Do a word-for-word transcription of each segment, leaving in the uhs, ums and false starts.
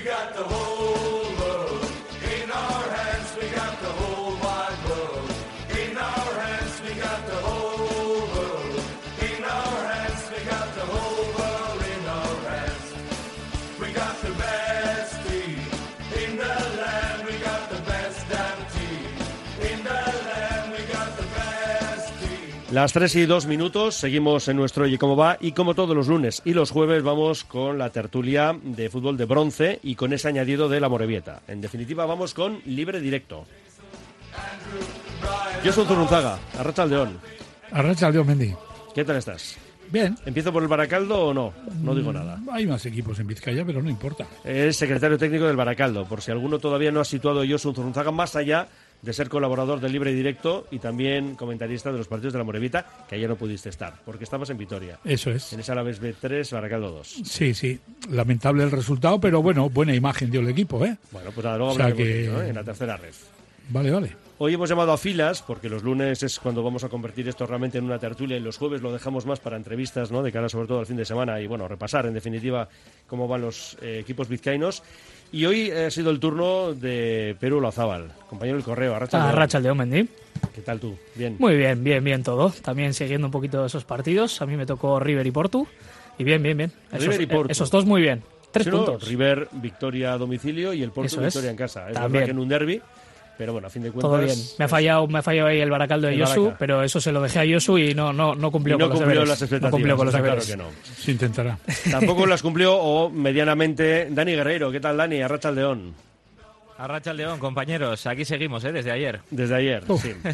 got the whole world in our hands. We got the whole wide world in our hands. We got the whole world in our hands. We got the whole world in our hands. We got the best team in the land. We got the best damn team in the land. We got the best team. Las tres y dos minutos, seguimos en nuestro Oye Cómo Va, y como todos los lunes y los jueves vamos con la tertulia de fútbol de bronce y con ese añadido de la Morevieta. En definitiva vamos con libre directo. Josu Zurunzaga, Arratsaldeon. Arratsaldeon, Mendy. ¿Qué tal estás? Bien. ¿Empiezo por el Baracaldo o no? No digo nada. Hay más equipos en Vizcaya, pero no importa. Es secretario técnico del Baracaldo, por si alguno todavía no ha situado a Josu Zurunzaga más allá de ser colaborador de Libre y Directo y también comentarista de los partidos de la Morevieta, que ayer no pudiste estar, porque estabas en Vitoria. Eso es. En esa Alavés B tres, Baracaldo dos. Sí, sí. Lamentable el resultado, pero bueno, buena imagen dio el equipo, ¿eh? Bueno, pues nada, luego O sea hablaremos que- de ello, ¿eh? En la tercera red. Vale, vale. Hoy hemos llamado a filas, porque los lunes es cuando vamos a convertir esto realmente en una tertulia, y los jueves lo dejamos más para entrevistas, ¿no? De cara sobre todo al fin de semana y, bueno, repasar en definitiva cómo van los eh, equipos vizcaínos. Y hoy ha sido el turno de Perú Olazábal, compañero del Correo. Arratsaldeon. Arratsaldeon, Mendy. ¿Qué tal tú? Bien. Muy bien, bien, bien todo. También siguiendo un poquito esos partidos. A mí me tocó River y Portu. Y bien, bien, bien. Esos, River y Portu. Esos dos muy bien. Tres Sí, ¿no? puntos. River, victoria a domicilio, y el Porto, Eso es. victoria en casa. Es También. verdad que en un derbi, pero bueno, a fin de cuentas... Todo bien. Me ha fallado, me ha fallado ahí el Baracaldo de El Josu, Baraca. pero eso se lo dejé a Josu y no, no, no cumplió Y no con los cumplió deberes. las expectativas. No cumplió con los está deberes. claro que no. Se intentará. Tampoco las cumplió, o medianamente, Dani Guerreiro. ¿Qué tal, Dani? Arratsaldeon. Arratsaldeon, compañeros, aquí seguimos, ¿eh? Desde ayer. Desde ayer, Uf. sí.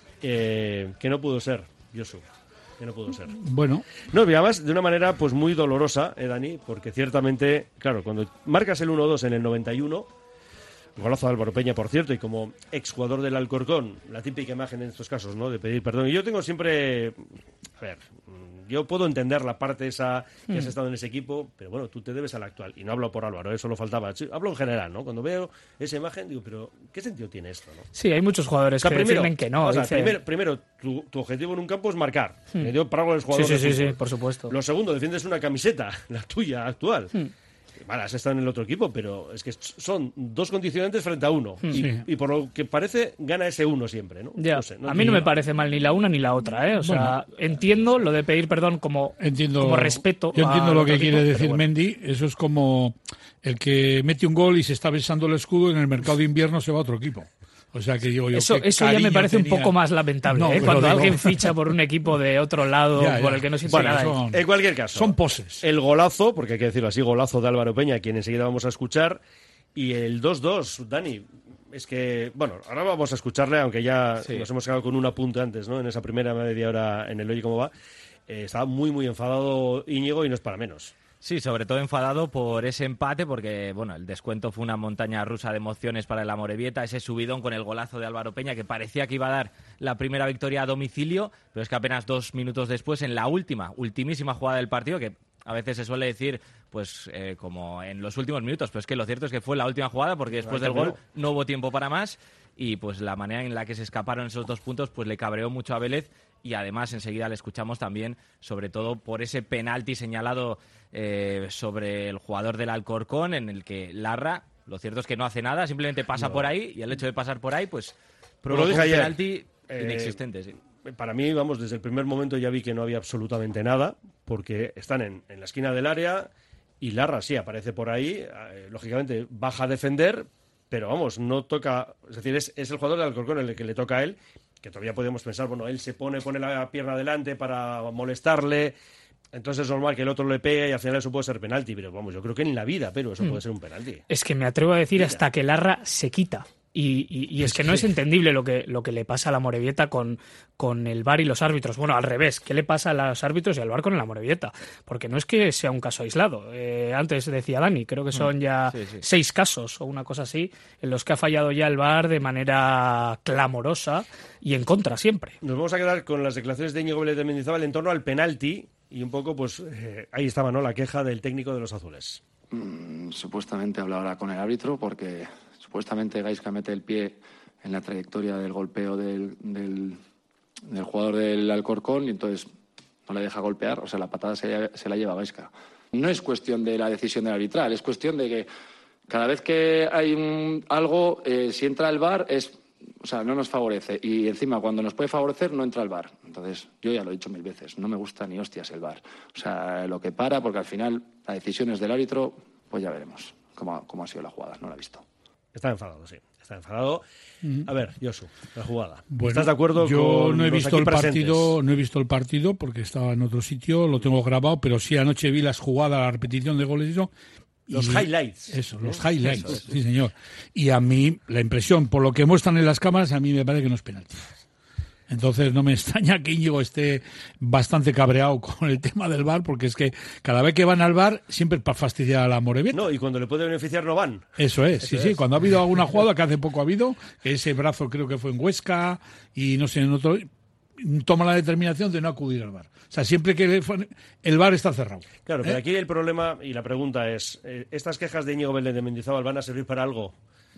Eh, que no pudo ser, Josu. Que no pudo ser. Bueno, No, y además de una manera pues muy dolorosa, ¿eh, Dani? Porque ciertamente, claro, cuando marcas el uno dos en el noventa y uno, golazo de Álvaro Peña, por cierto, y como exjugador del Alcorcón, la típica imagen en estos casos, ¿no? De pedir perdón. Y yo tengo siempre... A ver, mm, yo puedo entender la parte esa que has estado en ese equipo, pero bueno, tú te debes al actual. Y no hablo por Álvaro, eso lo faltaba. Sí, hablo en general, ¿no? Cuando veo esa imagen, digo, pero ¿qué sentido tiene esto, no? Sí, hay muchos jugadores O sea, que defienden que no. o sea, dicen- primero, primero tu, tu objetivo en un campo es marcar. Me dio para algo el Sí, jugador sí, de sí, sí, fútbol. por supuesto. Lo segundo, defiendes una camiseta, la tuya, actual. Vale, has estado en el otro equipo, pero es que son dos condicionantes frente a uno. Y, Sí. y por lo que parece, gana ese uno siempre, ¿no? Ya. No sé, a mí no te- me parece mal ni la una ni la otra, ¿eh? O sea, entiendo lo de pedir perdón como, entiendo. como respeto. Yo entiendo al lo otro que quiere equipo, decir pero bueno. Mendy. Eso es como el que mete un gol y se está besando el escudo, en el mercado de invierno se va a otro equipo. O sea que digo yo. Eso, qué eso ya me cariño parece tenía. un poco más lamentable, No, ¿eh? pero Cuando digo- alguien ficha por un equipo de otro lado Ya, ya. por el que no siente Bueno, nada. son- En cualquier caso, Son poses. el golazo, porque hay que decirlo así, golazo de Álvaro Peña, quien enseguida vamos a escuchar, y el dos dos, Dani. Es que, bueno, ahora vamos a escucharle, aunque ya Sí. nos hemos quedado con un apunte antes, ¿no? En esa primera media hora en el Oye Cómo Va. Eh, estaba muy, muy enfadado Íñigo, y no es para menos. Sí, sobre todo enfadado por ese empate, porque bueno, el descuento fue una montaña rusa de emociones para el Amorebieta, ese subidón con el golazo de Álvaro Peña, que parecía que iba a dar la primera victoria a domicilio, pero es que apenas dos minutos después, en la última, ultimísima jugada del partido, que a veces se suele decir, pues eh, como en los últimos minutos, pero es que lo cierto es que fue la última jugada, porque después del gol no hubo tiempo para más, y pues la manera en la que se escaparon esos dos puntos, pues le cabreó mucho a Vélez. Y además enseguida le escuchamos también, sobre todo por ese penalti señalado eh, sobre el jugador del Alcorcón, en el que Larra, lo cierto es que no hace nada, simplemente pasa No. por ahí, y el hecho de pasar por ahí, pues Lo provocó dije un ayer. penalti Eh, inexistente. Sí. Para mí, vamos, desde el primer momento ya vi que no había absolutamente nada, porque están en, en la esquina del área y Larra sí aparece por ahí, eh, lógicamente baja a defender, pero vamos, no toca, es decir, es, es el jugador del Alcorcón el que le toca a él, que todavía podemos pensar, bueno, él se pone, pone la pierna adelante para molestarle, entonces es normal que el otro le pegue y al final eso puede ser penalti, pero vamos, yo creo que en la vida, pero eso puede ser un penalti. Es que me atrevo a decir hasta que Larra se quita. Y, y- y es que no es entendible lo que, lo que le pasa a la Morevieta con, con el V A R y los árbitros. Bueno, al revés, ¿qué le pasa a los árbitros y al V A R con la Morevieta? Porque no es que sea un caso aislado. Eh, antes decía Dani, creo que son ya Sí, sí. seis casos o una cosa así en los que ha fallado ya el V A R de manera clamorosa y en contra siempre. Nos vamos a quedar con las declaraciones de Íñigo Vélez de Mendizábal en torno al penalti y un poco, pues, eh, ahí estaba, ¿no?, la queja del técnico de los azules. Mm, supuestamente hablará con el árbitro porque supuestamente Gaisca mete el pie en la trayectoria del golpeo del, del, del jugador del Alcorcón y entonces no le deja golpear, o sea, la patada se, se la lleva Gaisca. No es cuestión de la decisión del arbitral, es cuestión de que cada vez que hay un, algo, eh, si entra el V A R, es, o sea, no nos favorece. Y encima, cuando nos puede favorecer, no entra el V A R. Entonces, yo ya lo he dicho mil veces, no me gusta ni hostias el V A R. O sea, lo que para, porque al final la decisión es del árbitro, pues ya veremos cómo, cómo ha sido la jugada, no la he visto. Está enfadado, sí. Está enfadado. A ver, Josu, la jugada. Bueno, ¿Estás de acuerdo yo con no he los visto aquí el partido, presentes? no he visto el partido porque estaba en otro sitio, lo tengo grabado, pero sí anoche vi las jugadas, la repetición de goles y eso. Los y- highlights. Eso, los ¿Eh? highlights, Eso, eso. sí señor. Y a mí, la impresión, por lo que muestran en las cámaras, a mí me parece que no es penalti. Entonces no me extraña que Íñigo esté bastante cabreado con el tema del V A R, porque es que cada vez que van al V A R siempre es para fastidiar a la Morevieta. No, y cuando le puede beneficiar no van. Eso es, sí, Eso sí. es. Cuando ha habido alguna jugada, que hace poco ha habido, que ese brazo creo que fue en Huesca y no sé, en otro, toma la determinación de no acudir al V A R. O sea, siempre que el V A R está cerrado. Claro, ¿Eh? pero aquí el problema y la pregunta es, eh, ¿estas quejas de Íñigo Vélez de Mendizábal van a servir para algo?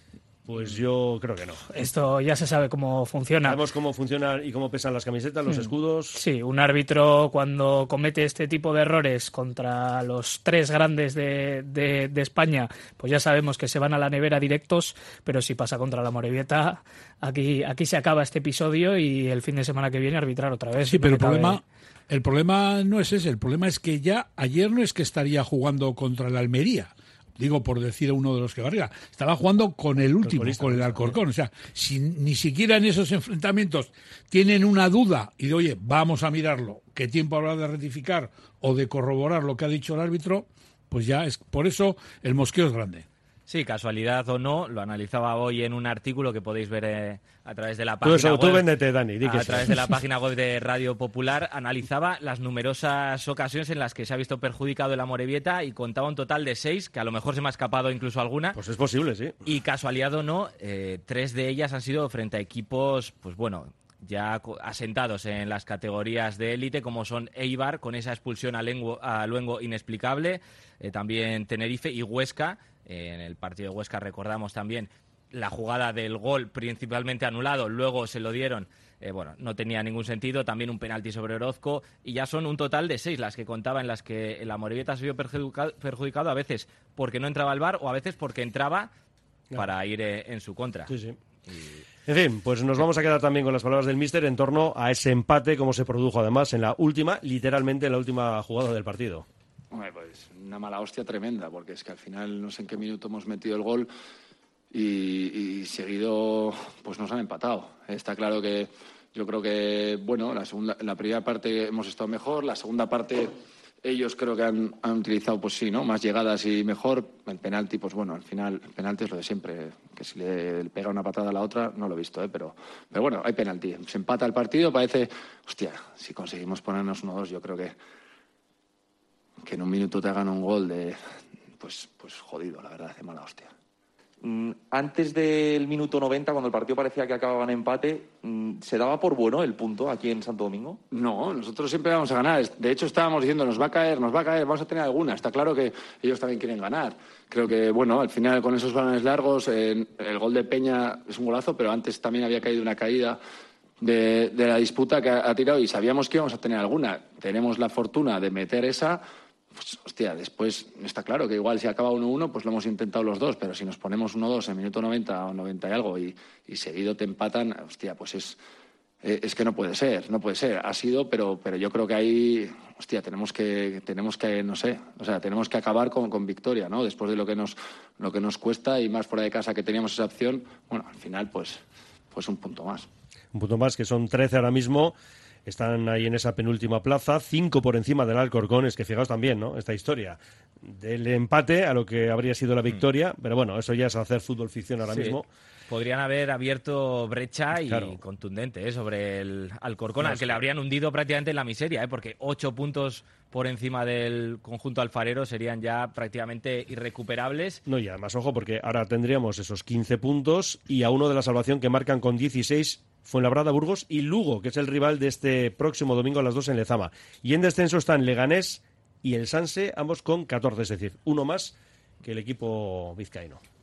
Pues yo creo que no. Esto ya se sabe cómo funciona. Sabemos cómo funcionan y cómo pesan las camisetas, los escudos. Sí, un árbitro cuando comete este tipo de errores contra los tres grandes de, de, de España, pues ya sabemos que se van a la nevera directos, pero si pasa contra la Morevieta, aquí, aquí se acaba este episodio y el fin de semana que viene arbitrar otra vez. Sí, No pero el me cabe- problema, el problema no es ese. El problema es que ya ayer no es que estaría jugando contra el Almería. Digo, por decir a uno de los que barriga. Estaba jugando con el último, colista, con el Alcorcón. O sea, si ni siquiera en esos enfrentamientos tienen una duda y de, oye, vamos a mirarlo, ¿qué tiempo habrá de rectificar o de corroborar lo que ha dicho el árbitro? Pues ya es, por eso el mosqueo es grande. Sí, casualidad o no, lo analizaba hoy en un artículo que podéis ver eh, a través de la Tú, página eso, web. tú véndete, Dani. Di que A sí. través de la página web de Radio Popular, analizaba las numerosas ocasiones en las que se ha visto perjudicado el Amorebieta y contaba un total de seis, que a lo mejor se me ha escapado incluso alguna. Pues es posible, sí. Y casualidad o no, eh, tres de ellas han sido frente a equipos, pues bueno, ya co- asentados en las categorías de élite, como son Eibar, con esa expulsión a, Lengo- a Luengo inexplicable, eh, también Tenerife y Huesca. Eh, en el partido de Huesca recordamos también la jugada del gol principalmente anulado, luego se lo dieron, eh, bueno, no tenía ningún sentido, también un penalti sobre Orozco, y ya son un total de seis las que contaba en las que el Amorebieta se vio perjudica- perjudicado, a veces porque no entraba al V A R o a veces porque entraba para ir eh, en su contra. Sí, sí. En fin, pues nos vamos a quedar también con las palabras del míster en torno a ese empate, como se produjo además en la última, literalmente en la última jugada del partido. Hombre, pues una mala hostia tremenda, porque es que al final no sé en qué minuto hemos metido el gol y, y seguido pues nos han empatado. Está claro que yo creo que, bueno, la segunda, la primera parte hemos estado mejor, la segunda parte ellos creo que han, han utilizado, pues sí, ¿no? Más llegadas y mejor. El penalti, pues bueno, al final el penalti es lo de siempre, que si le pega una patada a la otra, no lo he visto, ¿eh? Pero, pero bueno, hay penalti. Se empata el partido, parece, hostia, si conseguimos ponernos uno dos, yo creo que que en un minuto te hagan un gol de pues pues jodido, la verdad, de mala hostia. Mm, Antes del minuto noventa, cuando el partido parecía que acababa en empate, mm, ¿se daba por bueno el punto aquí en Santo Domingo? No, nosotros siempre vamos a ganar. De hecho, estábamos diciendo, nos va a caer, nos va a caer, vamos a tener alguna. Está claro que ellos también quieren ganar. Creo que, bueno, al final con esos balones largos, eh, el gol de Peña es un golazo, pero antes también había caído una caída de, de la disputa que ha, ha tirado y sabíamos que íbamos a tener alguna. Tenemos la fortuna de meter esa. Pues, hostia, después está claro que igual si acaba uno uno, pues lo hemos intentado los dos, pero si nos ponemos uno dos en minuto noventa o noventa y algo y, y seguido te empatan, hostia, pues es, eh, es que no puede ser, no puede ser. Ha sido, pero, pero yo creo que ahí, hostia, tenemos que, tenemos que, no sé, o sea, tenemos que acabar con, con victoria, ¿no? Después de lo que nos, lo que nos cuesta y más fuera de casa que teníamos esa opción, bueno, al final, pues, pues un punto más. Un punto más, que son trece ahora mismo. Están ahí en esa penúltima plaza, cinco por encima del Alcorcón. Es que fijaos también, ¿no? Esta historia del empate a lo que habría sido la victoria, pero bueno, eso ya es hacer fútbol ficción ahora Sí. mismo. Podrían haber abierto brecha y Claro. contundente, ¿eh? Sobre el Alcorcón, No, al es que le que- habrían hundido prácticamente en la miseria, ¿eh? Porque ocho puntos por encima del conjunto alfarero serían ya prácticamente irrecuperables. No, y además, ojo, porque ahora tendríamos esos quince puntos y a uno de la salvación que marcan con dieciséis Fuenlabrada, Burgos y Lugo, que es el rival de este próximo domingo a las dos en Lezama. Y en descenso están Leganés y el Sanse, ambos con catorce, es decir, uno más que el equipo vizcaíno.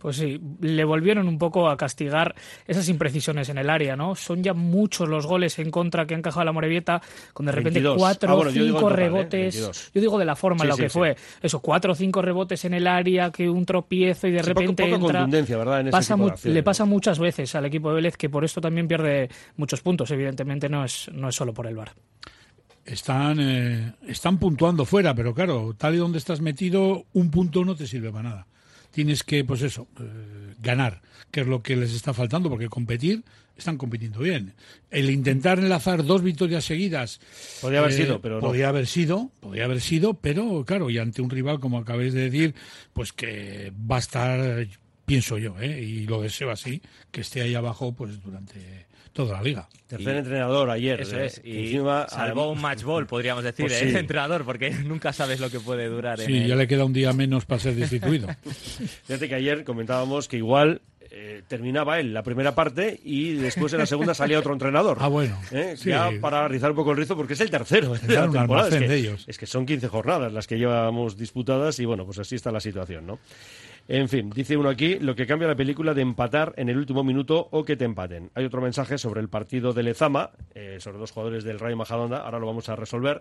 Pues sí, le volvieron un poco a castigar esas imprecisiones en el área, ¿no? Son ya muchos los goles en contra que han encajado la Morevieta, con de repente veintidós. cuatro o Ah, bueno, yo digo cinco en total, ¿eh? rebotes. veintidós. Yo digo de la forma Sí, en lo sí, que sí. fue. Eso, cuatro o cinco rebotes en el área, que un tropiezo y de Sí, poco- repente poca entra. contundencia, ¿verdad? En ese Pasa tipo de mu- acciones, le ¿no? pasa muchas veces al equipo de Vélez, que por esto también pierde muchos puntos. Evidentemente no es, no es solo por el V A R. Están, eh, están puntuando fuera, pero claro, tal y donde estás metido, un punto no te sirve para nada. Tienes que, pues eso, eh, ganar, que es lo que les está faltando, porque competir, están compitiendo bien. El intentar enlazar dos victorias seguidas... Podría haber sido, pero no. Podría haber sido, podría haber sido, pero claro, y ante un rival, como acabáis de decir, pues que va a estar, pienso yo, ¿eh? Y lo deseo así, que esté ahí abajo pues durante toda la liga. Tercer Y- entrenador ayer. Eso eh, es, que y encima, salvó adem- un match ball, podríamos decir, Pues ¿eh? sí. el entrenador, porque nunca sabes lo que puede durar. en Sí, el- ya le queda un día menos para ser destituido. Fíjate que ayer comentábamos que igual eh, terminaba él la primera parte y después en la segunda salía otro entrenador. Ah, bueno. ¿Eh? Sí. Ya para rizar un poco el rizo, porque es el tercero de Tendrán la un temporada. Es almacén que, de ellos. es que son quince jornadas las que llevamos disputadas y bueno, pues así está la situación, ¿no? En fin, dice uno aquí, lo que cambia la película de empatar en el último minuto o que te empaten. Hay otro mensaje sobre el partido de Lezama, eh, sobre dos jugadores del Rayo Majadahonda, ahora lo vamos a resolver.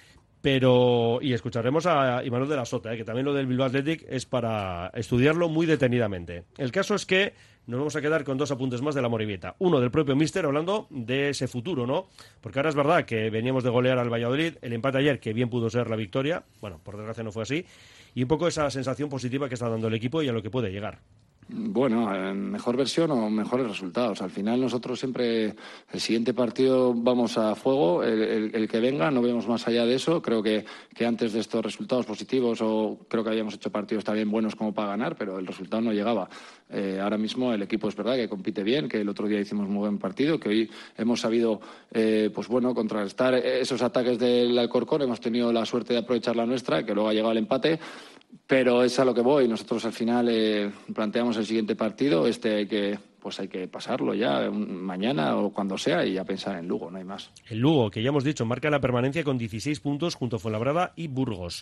Pero, y escucharemos a Imanol de la Sota, eh, que también lo del Bilbao Athletic es para estudiarlo muy detenidamente. El caso es que nos vamos a quedar con dos apuntes más de la Morevieta. Uno del propio míster, hablando de ese futuro, ¿no? Porque ahora es verdad que veníamos de golear al Valladolid, el empate ayer, que bien pudo ser la victoria, bueno, por desgracia no fue así, y un poco esa sensación positiva que está dando el equipo y a lo que puede llegar. Bueno, eh, mejor versión o mejores resultados. Al final nosotros siempre, el siguiente partido vamos a fuego, el, el- el que venga, no vemos más allá de eso. Creo que, que antes de estos resultados positivos, o creo que habíamos hecho partidos también buenos como para ganar, pero el resultado no llegaba. Eh, ahora mismo el equipo es verdad que compite bien, que el otro día hicimos muy buen partido, que hoy hemos sabido, eh, pues bueno, contrarrestar esos ataques del Alcorcón. Hemos tenido la suerte de aprovechar la nuestra, que luego ha llegado el empate. Pero es a lo que voy. Nosotros al final eh, planteamos el siguiente partido. Este hay que, pues hay que pasarlo ya un- mañana o cuando sea y a pensar en Lugo, no hay más. El Lugo, que ya hemos dicho, marca la permanencia con dieciséis puntos junto a Fuenlabrada y Burgos.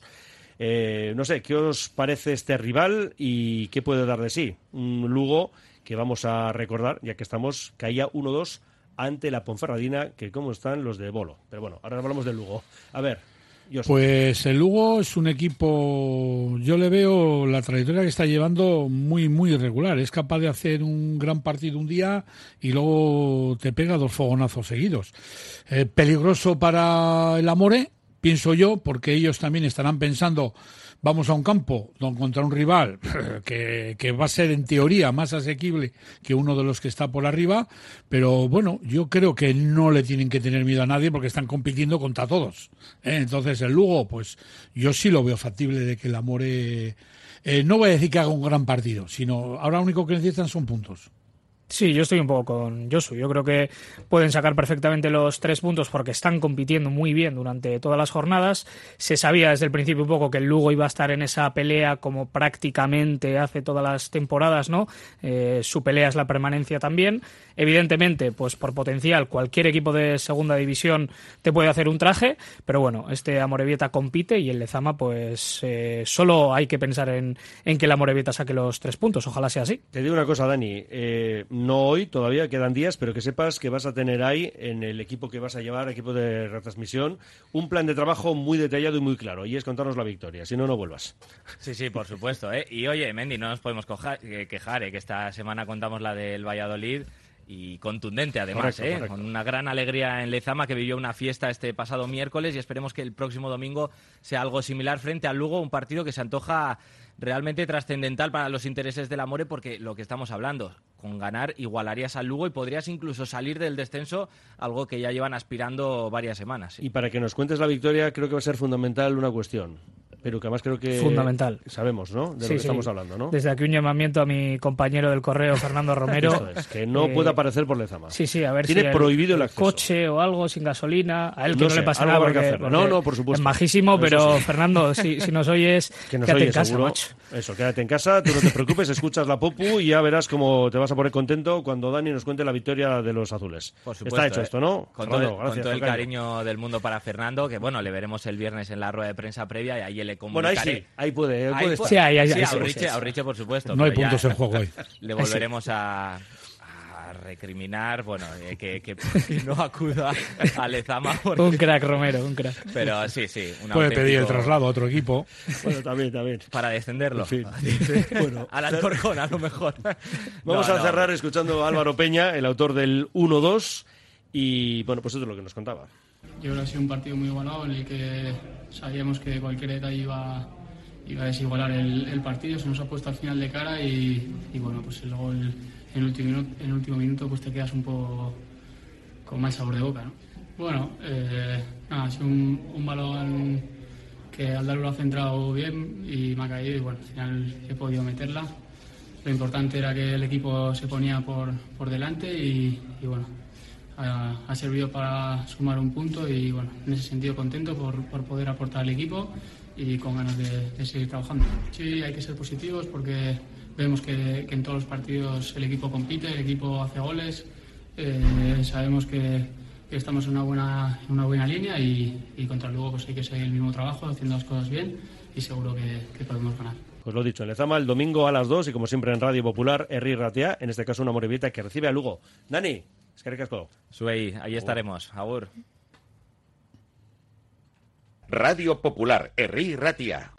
Eh, no sé, ¿qué os parece este rival y qué puede dar de sí? Un Lugo que vamos a recordar, ya que estamos, caía uno dos ante la Ponferradina, que cómo están los de Bolo. Pero bueno, ahora hablamos del Lugo. A ver, yo Pues el Lugo es un equipo, yo le veo la trayectoria que está llevando muy, muy irregular. Es capaz de hacer un gran partido un día y luego te pega dos fogonazos seguidos. Eh, peligroso para el Amore, pienso yo, porque ellos también estarán pensando, vamos a un campo don- contra un rival que, que va a ser en teoría más asequible que uno de los que está por arriba, pero bueno, yo creo que no le tienen que tener miedo a nadie porque están compitiendo contra todos, ¿eh? Entonces el Lugo, pues yo sí lo veo factible de que el Amore, eh, no voy a decir que haga un gran partido, sino ahora lo único que necesitan son puntos. Sí, yo estoy un poco con Josu. Yo creo que pueden sacar perfectamente los tres puntos porque están compitiendo muy bien durante todas las jornadas. Se sabía desde el principio un poco que el Lugo iba a estar en esa pelea como prácticamente hace todas las temporadas, ¿no? Eh, su pelea es la permanencia también. Evidentemente, pues por potencial, cualquier equipo de segunda división te puede hacer un traje, pero bueno, este Amorebieta compite y el Lezama, pues eh, solo hay que pensar en, en que el Amorebieta saque los tres puntos. Ojalá sea así. te digo una cosa, Dani. Eh, no hoy, todavía quedan días, pero que sepas que vas a tener ahí, en el equipo que vas a llevar, equipo de retransmisión, un plan de trabajo muy detallado y muy claro. Y es contarnos la victoria. Si no, no vuelvas. Sí, sí, por supuesto. ¿eh? Y oye, Mendy, no nos podemos coja- eh, quejar, ¿eh? que esta semana contamos la del Valladolid y contundente además, Correcto, ¿eh? correcto. con una gran alegría en Lezama, que vivió una fiesta este pasado miércoles, y esperemos que el próximo domingo sea algo similar frente al Lugo, un partido que se antoja realmente trascendental para los intereses del Amore, porque lo que estamos hablando, con ganar igualarías al Lugo y podrías incluso salir del descenso, algo que ya llevan aspirando varias semanas. ¿sí? Y para que nos cuentes la victoria, creo que va a ser fundamental una cuestión. Pero que además creo que... Fundamental. Sabemos, ¿no? De Sí, lo que sí. estamos hablando, ¿no? Desde aquí un llamamiento a mi compañero del correo, Fernando Romero. Esto es, que no Eh, puede aparecer por Lezama. Sí, sí, a ver Tiene si el, prohibido el el acceso. coche o algo sin gasolina, a él que No no, sé, le pasa algo nada habrá que porque, hacerlo. porque No, no, por supuesto. es majísimo, Eso pero sí. Fernando, si, si nos oyes, Que nos quédate oye, en casa, seguro. macho. Eso, quédate en casa, tú no te preocupes, escuchas la Popu y ya verás cómo te vas a poner contento cuando Dani nos cuente la victoria de los azules. Por supuesto, Está hecho ¿eh? esto, ¿no? Con todo, Fernando, el- gracias, con todo el tocayo. cariño del mundo para Fernando, que bueno, le veremos el viernes en la rueda de prensa previa y ahí el le Bueno, ahí comunicaré. sí, ahí puede, ahí Ahí puede pu- estar. Sí, ahí, ahí, Sí, ahí a sí, Uriche, sí, sí. a Uriche, por supuesto. No hay pero ya puntos en juego hoy. Le volveremos a, a recriminar, bueno, eh, que, que, que no acuda a Lezama. porque- Un crack, Romero, un crack. Pero sí, sí. Un Puede pedir el auténtico- traslado a otro equipo. Bueno, también, también. Para descenderlo. En fin. Bueno, Al Alcorcón, a lo mejor. vamos No, a no. cerrar escuchando a Álvaro Peña, el autor del uno dos, y bueno, pues eso es lo que nos contaba. Yo creo que ha sido un partido muy igualado en el que sabíamos que cualquier detalle iba, iba a desigualar el, el partido, se nos ha puesto al final de cara y, y bueno, pues luego el, en, el último minuto, en el último minuto pues te quedas un poco con mal sabor de boca, ¿no? Bueno, eh, nada, ha sido un, un balón que al darlo lo ha centrado bien y me ha caído y bueno, al final he podido meterla. Lo importante era que el equipo se ponía por, por delante y, y bueno, ha, ha servido para sumar un punto y bueno, en ese sentido contento por, por poder aportar al equipo y con ganas de, de seguir trabajando. Sí, hay que ser positivos porque vemos que, que en todos los partidos el equipo compite, el equipo hace goles, eh, sabemos que, que estamos en una buena, en una buena línea y, y contra el Lugo pues hay que seguir el mismo trabajo, haciendo las cosas bien y seguro que, que podemos ganar. Pues lo dicho, en Lezama el domingo a las dos y como siempre en Radio Popular, Herri Ratia, en este caso una Amorebieta que recibe a Lugo. Dani, eskerrik asko. Suey, ahí estaremos. Agur. Radio Popular, Herri Ratia.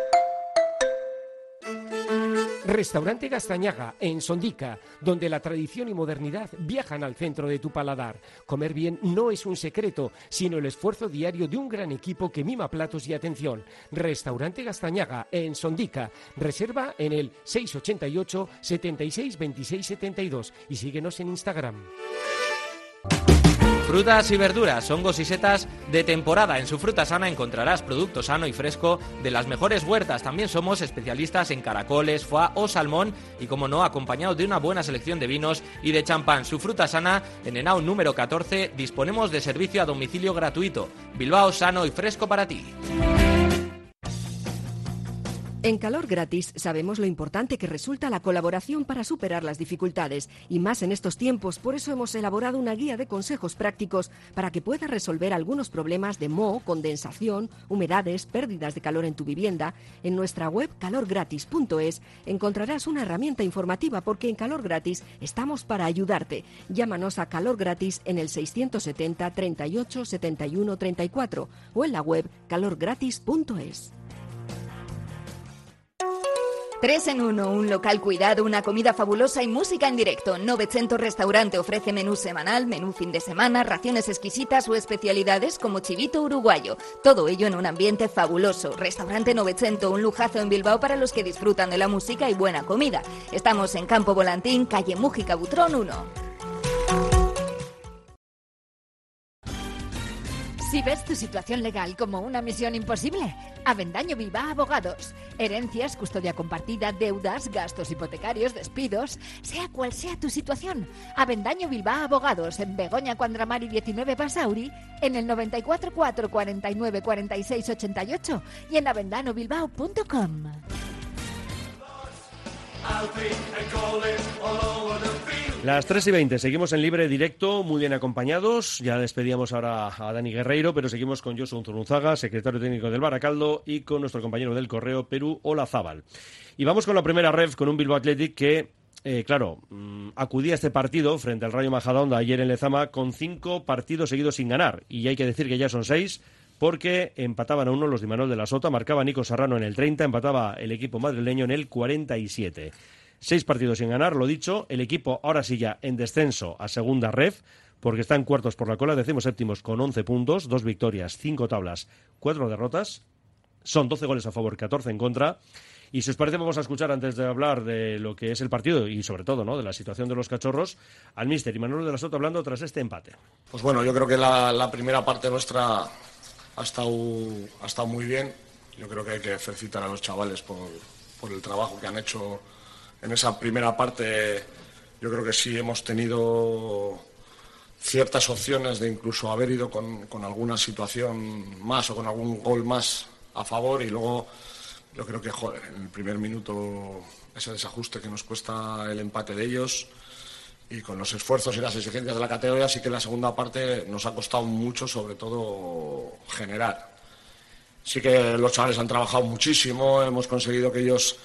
Restaurante Gastañaga, en Sondica, donde la tradición y modernidad viajan al centro de tu paladar. Comer bien no es un secreto, sino el esfuerzo diario de un gran equipo que mima platos y atención. Restaurante Gastañaga, en Sondica. Reserva en el seis ochenta y ocho, setenta y seis, veintiséis, setenta y dos y síguenos en Instagram. Frutas y verduras, hongos y setas de temporada. En Su Fruta Sana encontrarás producto sano y fresco de las mejores huertas. También somos especialistas en caracoles, foie o salmón y, como no, acompañados de una buena selección de vinos y de champán. Su Fruta Sana, en Henao número catorce, disponemos de servicio a domicilio gratuito. Bilbao, sano y fresco para ti. En Calor Gratis sabemos lo importante que resulta la colaboración para superar las dificultades y más en estos tiempos, por eso hemos elaborado una guía de consejos prácticos para que puedas resolver algunos problemas de moho, condensación, humedades, pérdidas de calor en tu vivienda. En nuestra web calor gratis punto es encontrarás una herramienta informativa porque en Calor Gratis estamos para ayudarte. Llámanos a Calor Gratis en el seiscientos setenta, treinta y ocho, setenta y uno, treinta y cuatro o en la web calor gratis punto es. Tres en uno, un local cuidado, una comida fabulosa y música en directo. novecientos Restaurante ofrece menú semanal, menú fin de semana, raciones exquisitas o especialidades como chivito uruguayo. Todo ello en un ambiente fabuloso. Restaurante novecientos, un lujazo en Bilbao para los que disfrutan de la música y buena comida. Estamos en Campo Volantín, calle Mújica Butrón uno. Si ves tu situación legal como una misión imposible, Avendaño Bilbao Abogados. Herencias, custodia compartida, deudas, gastos hipotecarios, despidos, sea cual sea tu situación. Avendaño Bilbao Abogados en Begoña Cuandramari diecinueve Basauri, en el noventa y cuatro, cuatro cuarenta y nueve, cuarenta y seis, ochenta y ocho y en avendano bilbao punto com. Las tres y veinte, seguimos en libre directo, muy bien acompañados. Ya despedíamos ahora a Dani Guerreiro, pero seguimos con Josu Unzurunzaga, secretario técnico del Baracaldo, y con nuestro compañero del Correo, Perú Olazábal. Y vamos con la primera ref, con un Bilbao Athletic que, eh, claro, mmm, acudía a este partido frente al Rayo Majadahonda ayer en Lezama con cinco partidos seguidos sin ganar. Y hay que decir que ya son seis, porque empataban a uno los de Imanol de la Sota, marcaba Nico Serrano en el treinta, empataba el equipo madrileño en el cuarenta y siete. Seis partidos sin ganar, lo dicho, el equipo ahora sí ya en descenso a segunda ref, porque está en cuartos por la cola, decimos séptimos con once puntos, dos victorias, cinco tablas, cuatro derrotas, son doce goles a favor, catorce en contra, y si os parece vamos a escuchar antes de hablar de lo que es el partido y sobre todo, ¿no?, de la situación de los cachorros, al míster Imanol de la Sota hablando tras este empate. Pues bueno, yo creo que la, la primera parte nuestra ha estado, ha estado muy bien, yo creo que hay que felicitar a los chavales por, por el trabajo que han hecho. En esa primera parte yo creo que sí hemos tenido ciertas opciones de incluso haber ido con, con alguna situación más o con algún gol más a favor y luego yo creo que, joder, en el primer minuto ese desajuste que nos cuesta el empate de ellos y con los esfuerzos y las exigencias de la categoría sí que en la segunda parte nos ha costado mucho, sobre todo generar. sí que los chavales han trabajado muchísimo, hemos conseguido que ellos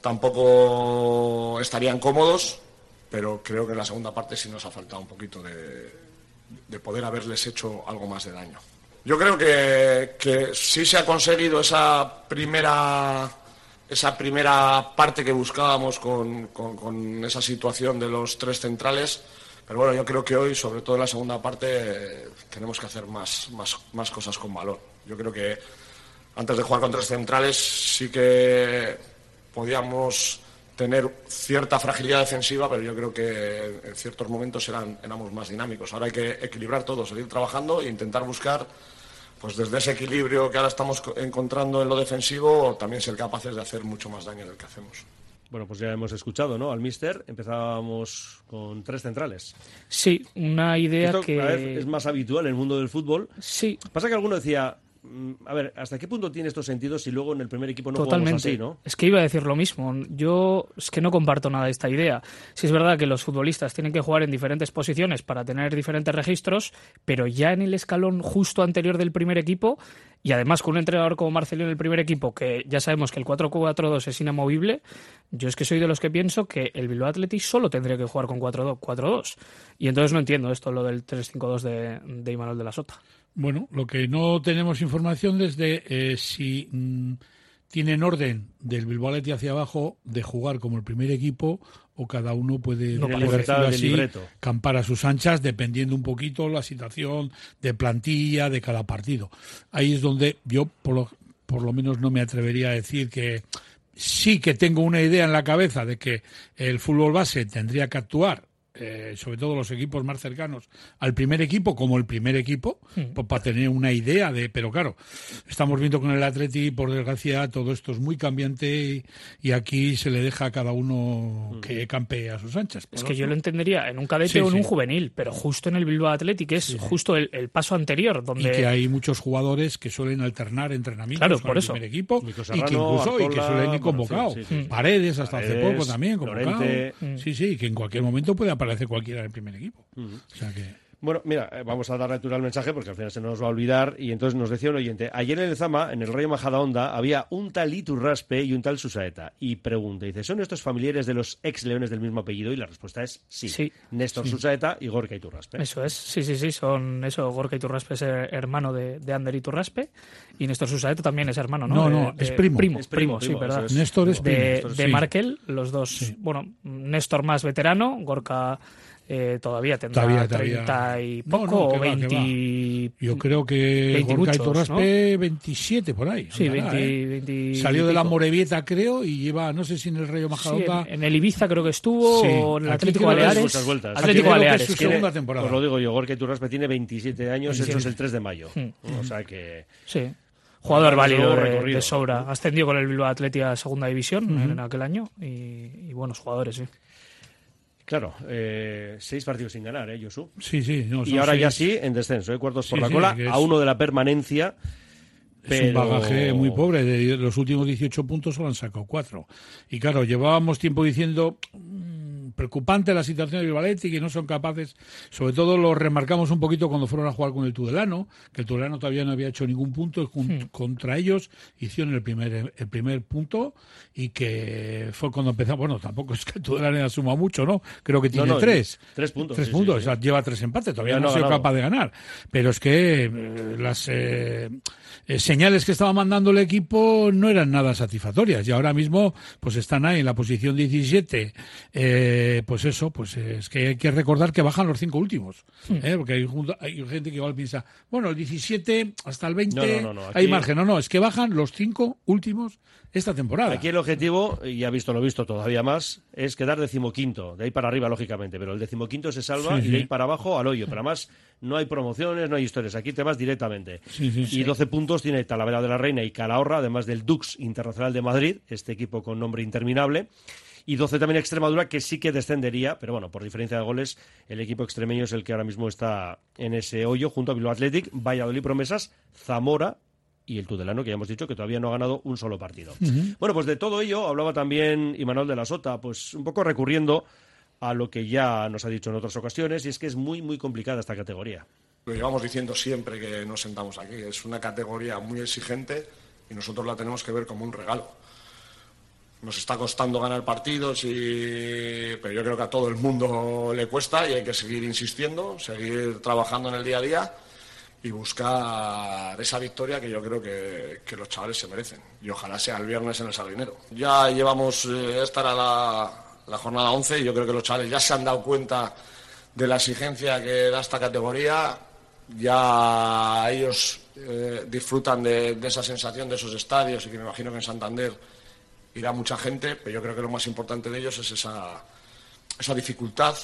tampoco estarían cómodos, pero creo que en la segunda parte sí nos ha faltado un poquito de, de poder haberles hecho algo más de daño. Yo creo que, que sí se ha conseguido esa primera, esa primera parte que buscábamos con, con, con esa situación de los tres centrales, pero bueno, yo creo que hoy, sobre todo en la segunda parte, eh, tenemos que hacer más, más, más cosas con balón. Yo creo que antes de jugar con tres centrales sí que podíamos tener cierta fragilidad defensiva, pero yo creo que en ciertos momentos eran, éramos más dinámicos. Ahora hay que equilibrar todo, seguir trabajando e intentar buscar, pues desde ese equilibrio que ahora estamos encontrando en lo defensivo, también ser capaces de hacer mucho más daño del que hacemos. Bueno, pues ya hemos escuchado, ¿no? Al míster, empezábamos con tres centrales. Sí, una idea Esto, que... a ver, es más habitual en el mundo del fútbol. Sí. Pasa que alguno decía, a ver, ¿hasta qué punto tiene estos sentidos si luego en el primer equipo no Totalmente. jugamos así, ¿no? Es que iba a decir lo mismo. Yo es que no comparto nada de esta idea. Sí es verdad que los futbolistas tienen que jugar en diferentes posiciones para tener diferentes registros, pero ya en el escalón justo anterior del primer equipo, y además con un entrenador como Marcelino en el primer equipo, que ya sabemos que el cuatro cuatro dos es inamovible, yo es que soy de los que pienso que el Bilbao Athletic solo tendría que jugar con cuatro cuatro dos. Y entonces no entiendo esto, lo del tres cinco dos de, de Imanol de la Sota. Bueno, lo que no tenemos información es de eh, si mmm, tienen orden del Bilbao Athletic hacia abajo de jugar como el primer equipo o cada uno puede, no, por decirlo así, libreto. campar a sus anchas dependiendo un poquito la situación de plantilla de cada partido. Ahí es donde yo por lo, por lo menos no me atrevería a decir que sí que tengo una idea en la cabeza de que el fútbol base tendría que actuar, Eh, sobre todo los equipos más cercanos al primer equipo como el primer equipo, mm. pues, para tener una idea de, pero claro, estamos viendo con el Atleti, por desgracia, todo esto es muy cambiante y, y aquí se le deja a cada uno mm. que campe a sus anchas. Es que yo lo entendería en un cadete sí, o en sí. un juvenil, pero justo en el Bilbao Athletic, que es sí, sí. justo el, el paso anterior, donde... Y que hay muchos jugadores que suelen alternar entrenamientos claro, con por el eso. primer equipo Serrano, y que incluso Artola, y que suelen ir convocados. Bueno, sí, sí, sí. Paredes hasta Paredes, hace poco también convocado. Lorente. Sí, sí, que en cualquier momento puede aparecer cualquiera del primer equipo. Uh-huh. O sea que... Bueno, mira, vamos a dar lectura al mensaje porque al final se nos va a olvidar. Y entonces nos decía un oyente, ayer en el Zama, en el Rayo Majadahonda, había un tal Iturraspe y un tal Susaeta. Y pregunta, dice, ¿son estos familiares de los ex leones del mismo apellido? Y la respuesta es sí. sí. Néstor sí. Susaeta y Gorka Iturraspe. Eso es, sí, sí, sí, son eso. Gorka Iturraspe es hermano de, de Ander Iturraspe y Néstor Susaeta también es hermano, ¿no? No, de, no, de, es primo. Primo, es primo, primo, primo sí, verdad. Es. Néstor es primo. De, Néstor, de sí. Markel, los dos, sí. bueno, Néstor más veterano, Gorka... Eh, todavía tendrá todavía, todavía. treinta y poco, no, no, o veinte... Va, yo creo que Gorka Iturraspe, ¿no? veintisiete por ahí. Sí, andará, veinte, ¿eh? veinte Salió de la Morevieta, creo, y lleva, no sé si en el Rayo Majadahonda... Sí, en, en el Ibiza creo que estuvo, sí. o en el Atlético Baleares. Muchas vueltas. Atlético Baleares. Es su segunda temporada. Os lo digo yo, Gorka Iturraspe tiene veintisiete años, sí, eso sí. es el tres de mayo. Mm. O sea que... Sí. Jugador válido de, recorrido. de sobra. Ascendió con el Bilbao Athletic a segunda división uh-huh. en aquel año y, y buenos jugadores, sí. Claro, eh, seis partidos sin ganar, ¿eh, Josu? Sí, sí. No, y ahora seis. ya sí, en descenso, ¿eh? Cuartos por sí, la sí, cola, es... a uno de la permanencia. Es pero... un bagaje muy pobre. De los últimos dieciocho puntos solo han sacado cuatro. Y claro, llevábamos tiempo diciendo... preocupante la situación del Bilbao Athletic, que no son capaces, sobre todo lo remarcamos un poquito cuando fueron a jugar con el Tudelano, que el Tudelano todavía no había hecho ningún punto, y hmm. contra ellos hicieron el primer el primer punto, y que fue cuando empezamos, bueno, tampoco es que el Tudelano suma mucho, ¿no? Creo que tiene no, no, tres. Tres puntos. Tres sí, puntos, sí, sí. O sea, lleva tres empates, todavía no, no, no ha sido ganado. capaz de ganar. Pero es que eh, las eh, eh, señales que estaba mandando el equipo no eran nada satisfactorias, y ahora mismo pues están ahí en la posición diecisiete, eh, pues eso, pues es que hay que recordar que bajan los cinco últimos, ¿eh? Porque hay, hay gente que igual piensa, bueno, el diecisiete hasta el veinte no, no, no, no. Aquí... hay margen. No, no, es que bajan los cinco últimos esta temporada. Aquí el objetivo, y ya visto lo visto todavía más, es quedar decimoquinto, de ahí para arriba, lógicamente, pero el decimoquinto se salva sí, y de ahí sí. para abajo al hoyo, pero además no hay promociones, no hay historias, aquí te vas directamente. Sí, sí, y sí. doce puntos tiene Talavera de la Reina y Calahorra, además del Dux Internacional de Madrid, este equipo con nombre interminable. Y doce también Extremadura, que sí que descendería, pero bueno, por diferencia de goles, el equipo extremeño es el que ahora mismo está en ese hoyo, junto a Bilbao Athletic, Valladolid Promesas, Zamora y el Tudelano, que ya hemos dicho que todavía no ha ganado un solo partido. Uh-huh. Bueno, pues de todo ello hablaba también Imanol de la Sota, pues un poco recurriendo a lo que ya nos ha dicho en otras ocasiones, y es que es muy, muy complicada esta categoría. Lo llevamos diciendo siempre que nos sentamos aquí, es una categoría muy exigente, y nosotros la tenemos que ver como un regalo. Nos está costando ganar partidos, y... pero yo creo que a todo el mundo le cuesta y hay que seguir insistiendo, seguir trabajando en el día a día y buscar esa victoria que yo creo que, que los chavales se merecen. Y ojalá sea el viernes en el Sardinero. Ya llevamos, eh, esta era la, la jornada once y yo creo que los chavales ya se han dado cuenta de la exigencia que da esta categoría. Ya ellos eh, disfrutan de, de esa sensación de esos estadios, y que me imagino que en Santander irá mucha gente, pero yo creo que lo más importante de ellos es esa, esa dificultad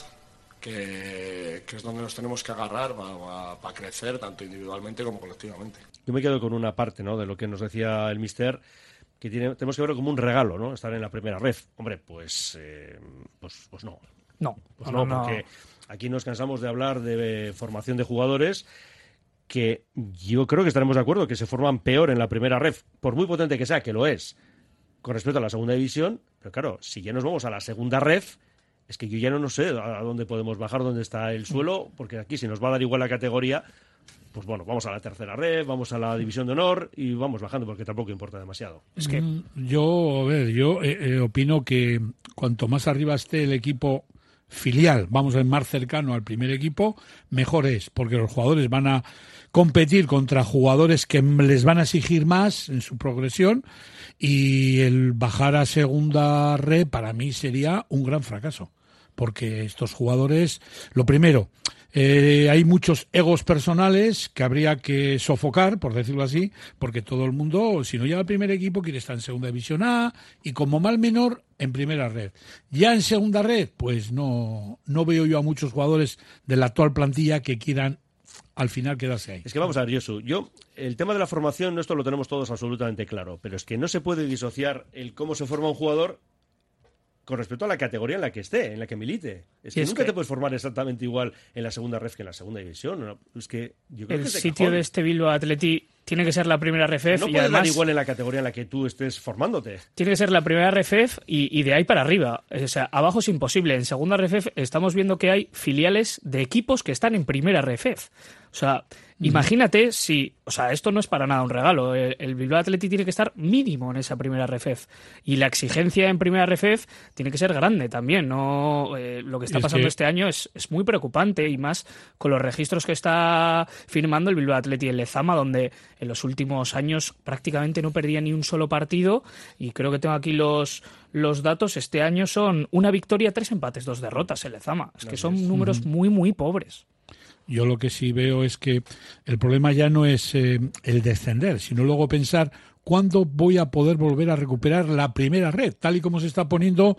que, que es donde nos tenemos que agarrar para, para crecer tanto individualmente como colectivamente. Yo me quedo con una parte, ¿no?, de lo que nos decía el míster, que tiene, tenemos que verlo como un regalo, ¿no?, estar en la primera ref. Hombre, pues, eh, pues, pues no. No, pues no, no, no, porque aquí nos cansamos de hablar de formación de jugadores que yo creo que estaremos de acuerdo que se forman peor en la primera ref, por muy potente que sea, que lo es, con respecto a la segunda división. Pero claro, si ya nos vamos a la segunda ref, es que yo ya no, no sé a dónde podemos bajar, dónde está el suelo, porque aquí si nos va a dar igual la categoría, pues bueno, vamos a la tercera ref, vamos a la división de honor y vamos bajando, porque tampoco importa demasiado. Es que yo, a ver, yo eh, eh, opino que cuanto más arriba esté el equipo filial, vamos a ver, más cercano al primer equipo, mejor es, porque los jugadores van a competir contra jugadores que les van a exigir más en su progresión, y el bajar a segunda red para mí sería un gran fracaso, porque estos jugadores, lo primero, eh, hay muchos egos personales que habría que sofocar, por decirlo así, porque todo el mundo, si no llega al primer equipo, quiere estar en segunda división A y como mal menor en primera red. Ya en segunda red, pues no, no veo yo a muchos jugadores de la actual plantilla que quieran al final quedarse ahí. Es que vamos a ver, Josu, yo, el tema de la formación, esto lo tenemos todos absolutamente claro, pero es que no se puede disociar el cómo se forma un jugador con respecto a la categoría en la que esté, en la que milite. Es que es nunca que te puedes formar exactamente igual en la segunda ref que en la segunda división. ¿No? Es que yo creo el que es de sitio cajón. de este Bilbao Athletic tiene que ser la primera ref No y puedes además dar igual en la categoría en la que tú estés formándote. tiene que ser la primera ref y, y de ahí para arriba. O sea, abajo es imposible. En segunda ref estamos viendo que hay filiales de equipos que están en primera ref. O sea, mm. imagínate si... O sea, esto no es para nada un regalo. El, el Bilbao Athletic tiene que estar mínimo en esa primera ref. Y la exigencia en primera ref tiene que ser grande también. No, eh, lo que está es pasando que... este año es, es muy preocupante, y más con los registros que está firmando el Bilbao Athletic en Lezama, donde en los últimos años prácticamente no perdía ni un solo partido, y creo que tengo aquí los, los datos. Este año son una victoria, tres empates, dos derrotas en Lezama. Es que son números muy, muy pobres. Yo lo que sí veo es que el problema ya no es eh, el descender, sino luego pensar cuándo voy a poder volver a recuperar la primera red, tal y como se está poniendo,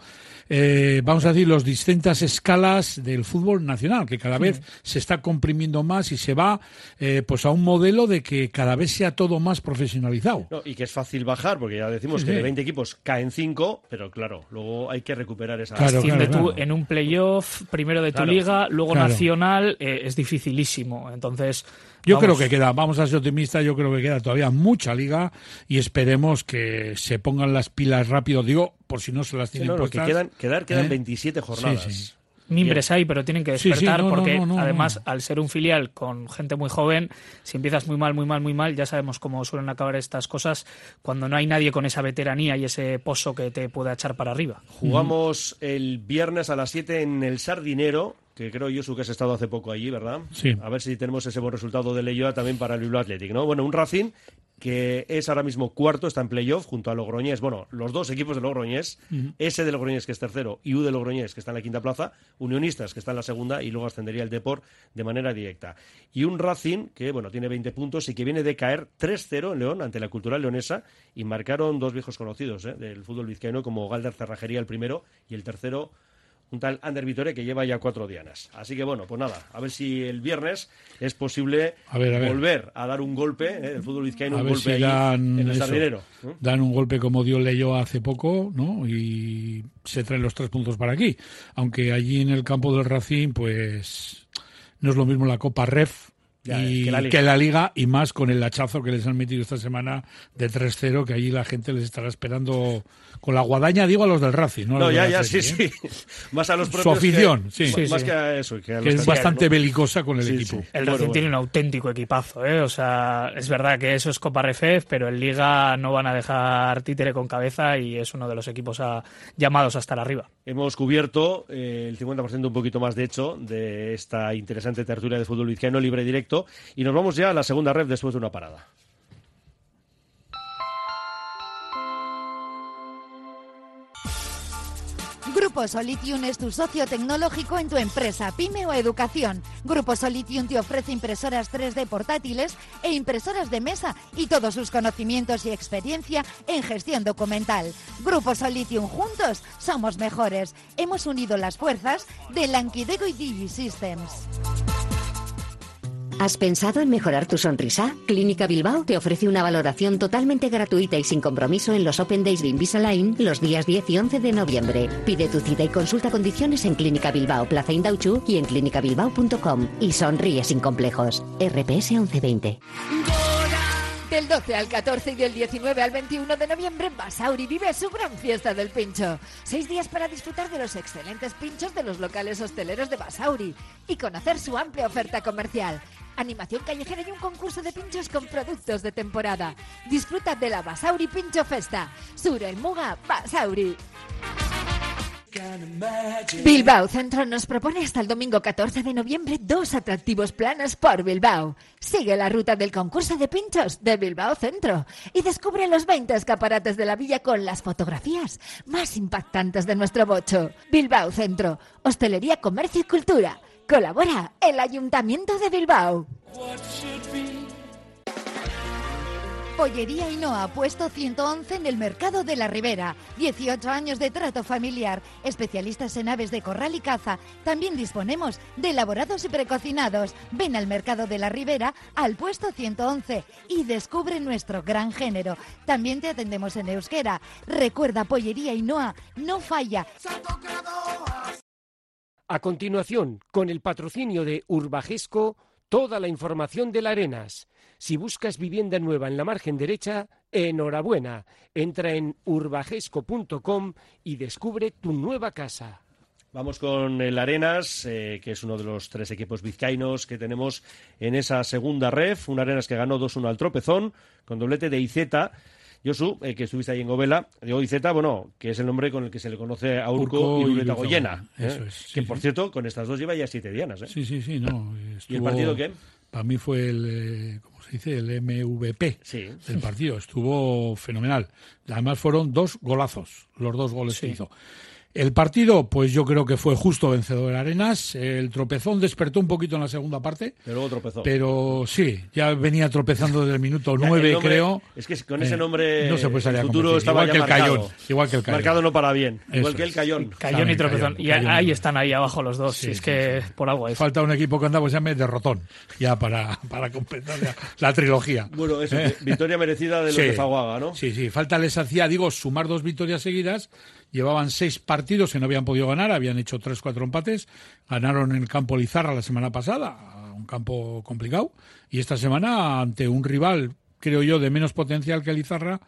eh, vamos a decir, las distintas escalas del fútbol nacional, que cada vez se está comprimiendo más y se va eh, pues a un modelo de que cada vez sea todo más profesionalizado. No, y que es fácil bajar, porque ya decimos Sí, que sí. de veinte equipos caen cinco, pero claro, luego hay que recuperar esa... Claro, Asciende claro, tú claro. en un playoff, primero de tu Claro. liga, luego Claro. nacional, eh, es dificilísimo. Entonces, Yo vamos, creo que queda, vamos a ser optimistas, yo creo que queda todavía mucha liga y esperemos que se pongan las pilas rápido, digo, por si no se las Sí, tienen no, no, que puestas. quedan, quedar, quedan ¿Eh? veintisiete jornadas. Sí, sí. mimbres hay, pero tienen que Sí, sí, despertar, no, no, porque no, no, además, no. al ser un filial con gente muy joven, si empiezas muy mal, muy mal, muy mal, ya sabemos cómo suelen acabar estas cosas cuando no hay nadie con esa veteranía y ese pozo que te pueda echar para arriba. Jugamos el viernes a las siete en el Sardinero, que creo, Josu, que has estado hace poco allí, ¿verdad? Sí. A ver si tenemos ese buen resultado de Leioa también para el Bilbao Athletic, ¿no? Bueno, un Racing que es ahora mismo cuarto, está en playoff junto a Logroñés. Bueno, los dos equipos de Logroñés, Ujú. ese de Logroñés que es tercero y U de Logroñés que está en la quinta plaza, Unionistas que está en la segunda y luego ascendería el Depor de manera directa. Y un Racing que, bueno, tiene veinte puntos y que viene de caer tres cero en León ante la Cultural Leonesa, y marcaron dos viejos conocidos ¿eh? del fútbol vizcaíno, como Galder Cerrajería el primero y el tercero un tal Ander Vitoria, que lleva ya cuatro dianas. Así que bueno, pues nada, a ver si el viernes es posible A ver, a ver. volver a dar un golpe, ¿eh? el fútbol vizcaíno, A un ver golpe si ahí dan, en el eso, Sardinero. ¿no? dan un golpe como dio Leyó hace poco, ¿no? Y se traen los tres puntos para aquí. Aunque allí en el campo del Racing, pues no es lo mismo la Copa Ref Ya, y que la Liga. que la Liga, y más con el hachazo que les han metido esta semana de tres cero, que allí la gente les estará esperando con la guadaña, digo a los del Racing, ¿no? A No, los ya, del ya, Atleti, sí, ¿eh? sí. Más a los Su propios afición, que, sí. Más Sí, que sí. a eso. Que, a Que los es que- bastante ¿no? belicosa con el Sí, equipo. sí. El Bueno, Racing bueno. tiene un auténtico equipazo, ¿eh? O sea, es verdad que eso es Copa R F, pero en Liga no van a dejar títere con cabeza y es uno de los equipos a- llamados a estar arriba. Hemos cubierto eh, el cincuenta por ciento, un poquito más de hecho, de esta interesante tertulia de fútbol vizcaíno libre y directo. Y nos vamos ya a la segunda ref después de una parada. Grupo Solitium es tu socio tecnológico en tu empresa, pyme o educación. Grupo Solitium te ofrece impresoras tres D portátiles e impresoras de mesa y todos sus conocimientos y experiencia en gestión documental. Grupo Solitium, juntos somos mejores. Hemos unido las fuerzas de Lankidego y DigiSystems. ¿Has pensado en mejorar tu sonrisa? Clínica Bilbao te ofrece una valoración totalmente gratuita y sin compromiso en los Open Days de Invisalign los días diez y once de noviembre. Pide tu cita y consulta condiciones en Clínica Bilbao, Plaza Indauchu y en clínica bilbao punto com. Y sonríe sin complejos. R P S once veinte. Del doce al catorce y del diecinueve al veintiuno de noviembre, Basauri vive su gran fiesta del pincho. Seis días para disfrutar de los excelentes pinchos de los locales hosteleros de Basauri y conocer su amplia oferta comercial. Animación callejera y un concurso de pinchos con productos de temporada. Disfruta de la Basauri Pincho Festa. Sur el Muga Basauri. Bilbao Centro nos propone hasta el domingo catorce de noviembre dos atractivos planes por Bilbao. Sigue la ruta del concurso de pinchos de Bilbao Centro y descubre los veinte escaparates de la villa con las fotografías más impactantes de nuestro bocho. Bilbao Centro, hostelería, comercio y cultura. Colabora el Ayuntamiento de Bilbao. Pollería Ainhoa, puesto ciento once en el Mercado de la Ribera. dieciocho años de trato familiar. Especialistas en aves de corral y caza. También disponemos de elaborados y precocinados. Ven al Mercado de la Ribera, al puesto ciento once y descubre nuestro gran género. También te atendemos en euskera. Recuerda, Pollería Ainhoa no falla. A continuación, con el patrocinio de Urbajesco, toda la información de la Arenas. Si buscas vivienda nueva en la margen derecha, enhorabuena. Entra en urbajesco punto com y descubre tu nueva casa. Vamos con el Arenas, eh, que es uno de los tres equipos vizcaínos que tenemos en esa segunda ref. Un Arenas que ganó dos uno al Tropezón, con doblete de Iceta. Josu, eh, que estuviste ahí en Govela, digo Iceta, bueno, que es el nombre con el que se le conoce a Urco, Urco y y Lureta Lureta Goyena. Goyena, ¿eh? eso es, sí, que, por sí. cierto, con estas dos lleva ya siete dianas. ¿eh? Sí, sí, sí, no. Estuvo, ¿Y el partido qué? Para mí fue el, eh, ¿cómo se dice? El M V P Sí. del partido. Estuvo fenomenal. Además fueron dos golazos, los dos goles Sí. que hizo. El partido, pues yo creo que fue justo vencedor Arenas. El Tropezón despertó un poquito en la segunda parte. Pero luego tropezó. Pero sí, ya venía tropezando desde el minuto Ya, nueve, el nombre- creo. Es que con ese Eh, nombre no se puede salir el a futuro competir. estaba igual ya que el marcado. Cayón. Igual que el Cayón. Marcado no para bien, Eso igual que el es. Cayón. Cayón y Saben, Tropezón. Cayón, Y Cayón. ahí están ahí abajo los dos. Sí, si es sí, que sí. por algo es. Falta un equipo que anda, pues se llame Derrotón, ya para, para completar la, la trilogía. Bueno, eso, ¿Eh? victoria merecida de los Sí. de Faguaga, ¿no? Sí, sí, falta les hacía, digo, sumar dos victorias seguidas. Llevaban seis partidos que no habían podido ganar, habían hecho tres, cuatro empates. Ganaron en el campo Lizarra la semana pasada, un campo complicado. Y esta semana ante un rival, creo yo, de menos potencial que Lizarra,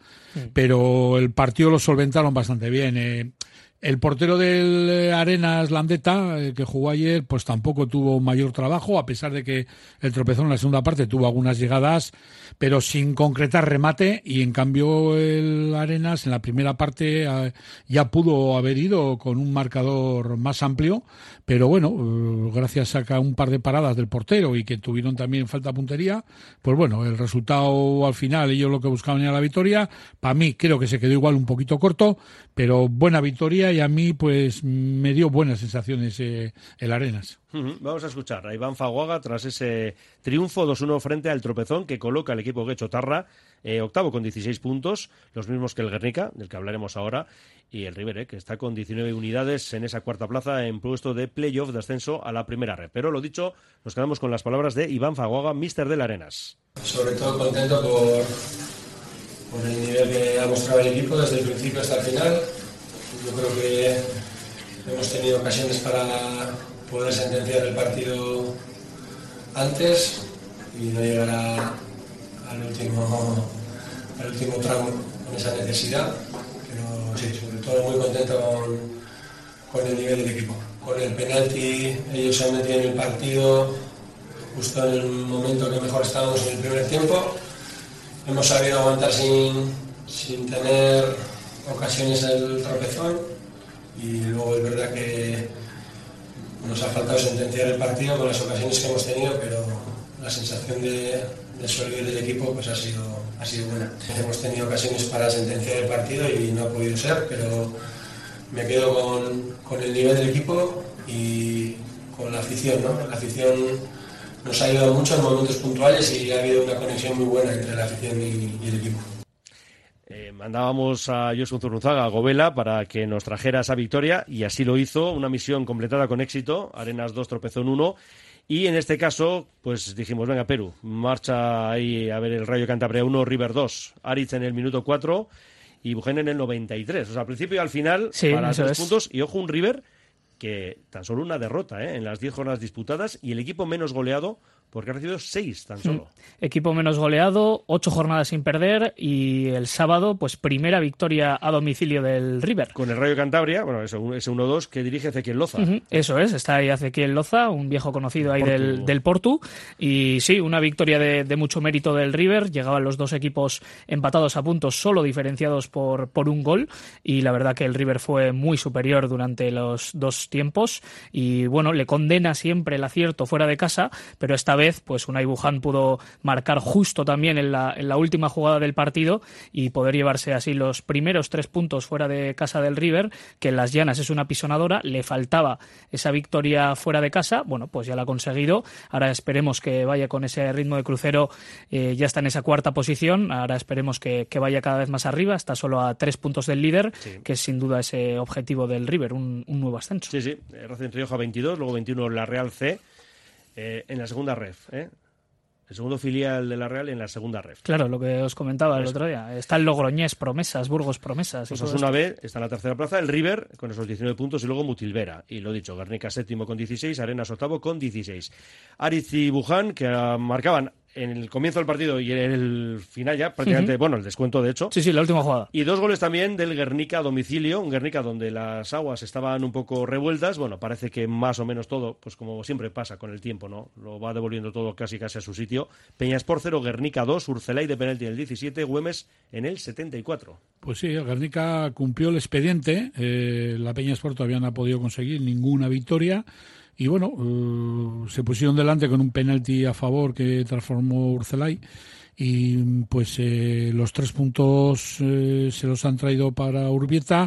pero el partido lo solventaron bastante bien. Eh, el portero del Arenas, Landeta, eh, que jugó ayer, pues tampoco tuvo mayor trabajo, a pesar de que el Tropezón en la segunda parte tuvo algunas llegadas, pero sin concretar remate, y en cambio el Arenas en la primera parte eh, ya pudo haber ido con un marcador más amplio, pero bueno, eh, gracias a que un par de paradas del portero y que tuvieron también falta puntería, pues bueno, el resultado al final, ellos lo que buscaban era la victoria. Para mí creo que se quedó igual un poquito corto, pero buena victoria, y a mí pues me dio buenas sensaciones eh, el Arenas. Ujú. Vamos a escuchar a Iván Faguaga tras ese triunfo dos uno frente al Tropezón, que coloca al equipo Guecho Tarra eh, octavo con dieciséis puntos, los mismos que el Guernica, del que hablaremos ahora, y el River, eh, que está con diecinueve unidades en esa cuarta plaza en puesto de playoff de ascenso a la primera red. Pero lo dicho, nos quedamos con las palabras de Iván Faguaga, míster del Arenas. Sobre todo contento por, por el nivel que ha mostrado el equipo desde el principio hasta el final. Yo creo que hemos tenido ocasiones para poder sentenciar el partido antes. y no llegar a, al, último, al último tramo con esa necesidad. Pero sí, sobre todo muy contento con, con el nivel del equipo. Con el penalti ellos se han metido en el partido justo en el momento que mejor estábamos en el primer tiempo. Hemos sabido aguantar sin, sin tener ocasiones el tropezón y luego es verdad que nos ha faltado sentenciar el partido con las ocasiones que hemos tenido, pero la sensación de, de solidez del equipo pues ha sido, ha sido buena. Hemos tenido ocasiones para sentenciar el partido y no ha podido ser, pero me quedo con, con el nivel del equipo y con la afición, ¿no? La afición nos ha ayudado mucho en momentos puntuales y ha habido una conexión muy buena entre la afición y, y el equipo. Eh, mandábamos a Josu Zurruzaga a Govela para que nos trajera esa victoria y así lo hizo, una misión completada con éxito, Arenas dos, Tropezón uno, y en este caso pues dijimos, venga Perú, marcha ahí a ver el Rayo Cantabria uno, River dos, Aritz en el minuto cuatro y Bujén en el noventa y tres, o sea, al principio y al final sí, para tres es. puntos, y ojo un River que tan solo una derrota ¿eh? en las diez jornadas disputadas y el equipo menos goleado porque ha recibido seis tan solo. Mm. Equipo menos goleado, ocho jornadas sin perder y el sábado, pues primera victoria a domicilio del River. Con el Rayo Cantabria, bueno, ese uno dos que dirige Ezequiel Loza. Uh-huh. Eso es, está ahí Ezequiel Loza, un viejo conocido ahí Portu. Del, del Portu. Y sí, una victoria de, de mucho mérito del River. Llegaban los dos equipos empatados a puntos, solo diferenciados por, por un gol. Y la verdad que el River fue muy superior durante los dos tiempos. Y bueno, le condena siempre el acierto fuera de casa, pero esta vez pues Unai Buján pudo marcar justo también en la, en la última jugada del partido y poder llevarse así los primeros tres puntos fuera de casa del River, que en Las Llanas es una pisonadora, le faltaba esa victoria fuera de casa, bueno, pues ya la ha conseguido, ahora esperemos que vaya con ese ritmo de crucero, eh, ya está en esa cuarta posición, ahora esperemos que, que vaya cada vez más arriba, está solo a tres puntos del líder, sí. que es sin duda ese objetivo del River, un, un nuevo ascenso. Sí, sí, Racing Rioja veintidós, luego veintiuno la Real C, Eh, en la segunda ref, ¿eh? El segundo filial de la Real en la segunda ref. Claro, lo que os comentaba el otro día. Está el Logroñés Promesas, Burgos Promesas. Pues es una B, está en la tercera plaza, el River con esos diecinueve puntos y luego Mutilvera. Y lo dicho, Guernica séptimo con dieciséis, Arenas octavo con dieciséis. Aritz y Buján, que uh, marcaban en el comienzo del partido y en el final ya, prácticamente, uh-huh. bueno, el descuento de hecho. Sí, sí, la última jugada. Y dos goles también del Guernica a domicilio, un Guernica donde las aguas estaban un poco revueltas, bueno, parece que más o menos todo, pues como siempre pasa con el tiempo, ¿no? Lo va devolviendo todo casi casi a su sitio. Peñaspor cero, Guernica dos, Urcelay de penalti en el diecisiete, Güemes en el setenta y cuatro. Pues sí, el Guernica cumplió el expediente, eh, la Peñaspor todavía no ha podido conseguir ninguna victoria. Y bueno, uh, se pusieron delante con un penalti a favor que transformó Urcelay y pues eh, los tres puntos eh, se los han traído para Urbieta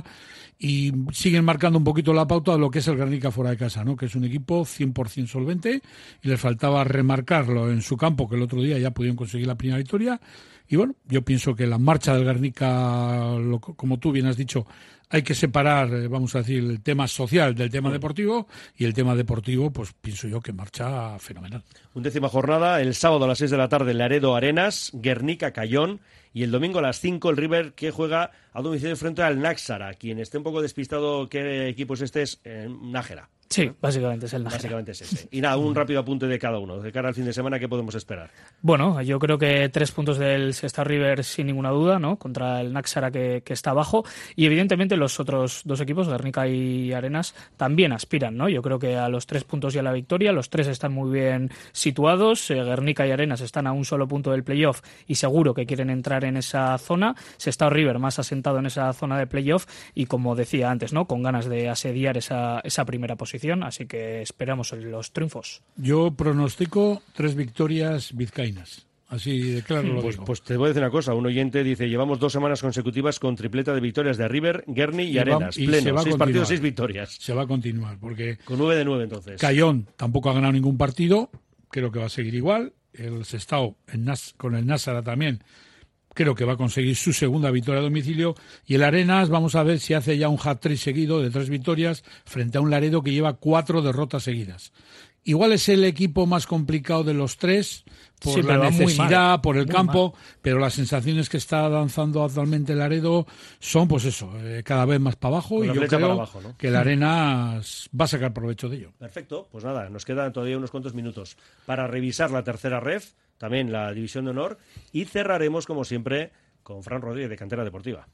y siguen marcando un poquito la pauta de lo que es el Guernica fuera de casa, ¿no? Que es un equipo cien por ciento solvente y les faltaba remarcarlo en su campo, que el otro día ya pudieron conseguir la primera victoria. Y bueno, yo pienso que la marcha del Guernica, lo, como tú bien has dicho, hay que separar, vamos a decir, el tema social del tema deportivo y el tema deportivo, pues pienso yo que marcha fenomenal. Undécima jornada, el sábado a las seis de la tarde, Laredo Arenas, Guernica Cayón, y el domingo a las cinco el River que juega a domicilio frente al Náxara. Quien esté un poco despistado qué equipo es este es eh, Nájera. Sí, básicamente es el Nájera. Básicamente es ese. Y nada, un rápido apunte de cada uno. De cara al fin de semana, ¿qué podemos esperar? Bueno, yo creo que tres puntos del Sestao River sin ninguna duda, ¿no? Contra el Náxara que, que está abajo. Y evidentemente los otros dos equipos, Guernica y Arenas, también aspiran, ¿no? Yo creo que a los tres puntos y a la victoria, los tres están muy bien situados. Eh, Guernica y Arenas están a un solo punto del playoff y seguro que quieren entrar en esa zona. Sestao River más asentado en esa zona de playoff y, como decía antes, ¿no? Con ganas de asediar esa, esa primera posición. Así que esperamos los triunfos. Yo pronostico tres victorias vizcaínas. Así de claro lo pues, digo. Pues te voy a decir una cosa. Un oyente dice, llevamos dos semanas consecutivas con tripleta de victorias de River, Guerni y, y Arenas. Va, y pleno, seis partidos, seis victorias. Se va a continuar, porque... Con nueve de nueve, entonces. Cayón tampoco ha ganado ningún partido. Creo que va a seguir igual. El Sestao en Nas, con el Náxara también creo que va a conseguir su segunda victoria a domicilio. Y el Arenas, vamos a ver si hace ya un hat-trick seguido de tres victorias frente a un Laredo que lleva cuatro derrotas seguidas. Igual es el equipo más complicado de los tres por sí, la necesidad, por el campo, mal. Pero las sensaciones que está danzando actualmente Laredo son, pues eso, eh, cada vez más para abajo. Con y yo creo abajo, ¿no? que el Arenas va a sacar provecho de ello. Perfecto, pues nada, nos quedan todavía unos cuantos minutos para revisar la tercera ref. también la División de Honor, y cerraremos, como siempre, con Fran Rodríguez de Cantera Deportiva.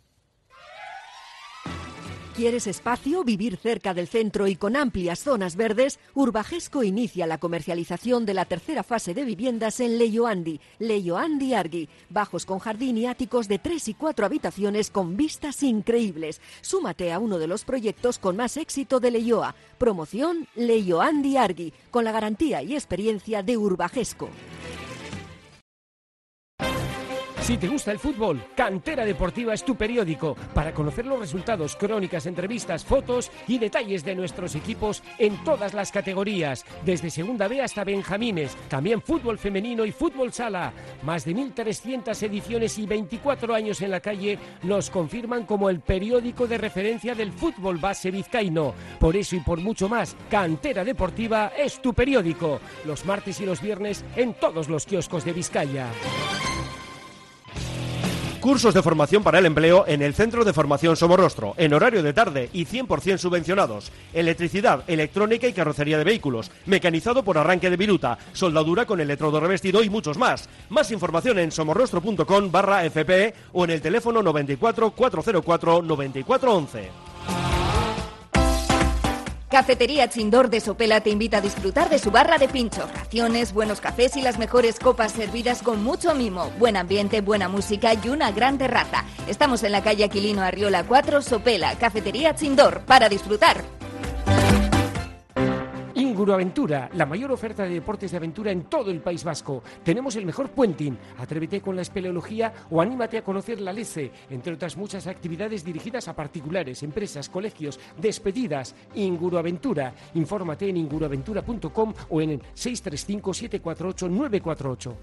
¿Quieres espacio, vivir cerca del centro y con amplias zonas verdes? Urbagesco inicia la comercialización de la tercera fase de viviendas en Leioandi, Leioandi Argui, bajos con jardín y áticos de tres y cuatro habitaciones con vistas increíbles. Súmate a uno de los proyectos con más éxito de Leioa. Promoción Leioandi Argui, con la garantía y experiencia de Urbagesco. Si te gusta el fútbol, Cantera Deportiva es tu periódico para conocer los resultados, crónicas, entrevistas, fotos y detalles de nuestros equipos en todas las categorías, desde Segunda B hasta Benjamines, también fútbol femenino y fútbol sala. Más de mil trescientas ediciones y veinticuatro años en la calle nos confirman como el periódico de referencia del fútbol base vizcaíno. Por eso y por mucho más, Cantera Deportiva es tu periódico. Los martes y los viernes en todos los kioscos de Vizcaya. Cursos de formación para el empleo en el Centro de Formación Somorrostro, en horario de tarde y cien por ciento subvencionados. Electricidad, electrónica y carrocería de vehículos, mecanizado por arranque de viruta, soldadura con electrodo revestido y muchos más. Más información en somorrostro punto com barra F P o en el teléfono noventa y cuatro, cuatrocientos cuatro, noventa y cuatro once. Cafetería Chindor de Sopela te invita a disfrutar de su barra de pinchos, raciones, buenos cafés y las mejores copas servidas con mucho mimo. Buen ambiente, buena música y una gran terraza. Estamos en la calle Aquilino Arriola cuatro, Sopela. Cafetería Chindor, para disfrutar. Inguruaventura, la mayor oferta de deportes de aventura en todo el País Vasco. Tenemos el mejor puenting. Atrévete con la espeleología o anímate a conocer la Lece, entre otras muchas actividades dirigidas a particulares, empresas, colegios, despedidas. Inguruaventura. Infórmate en inguruaventura punto com o en el seis tres cinco, siete cuatro ocho, nueve cuatro ocho.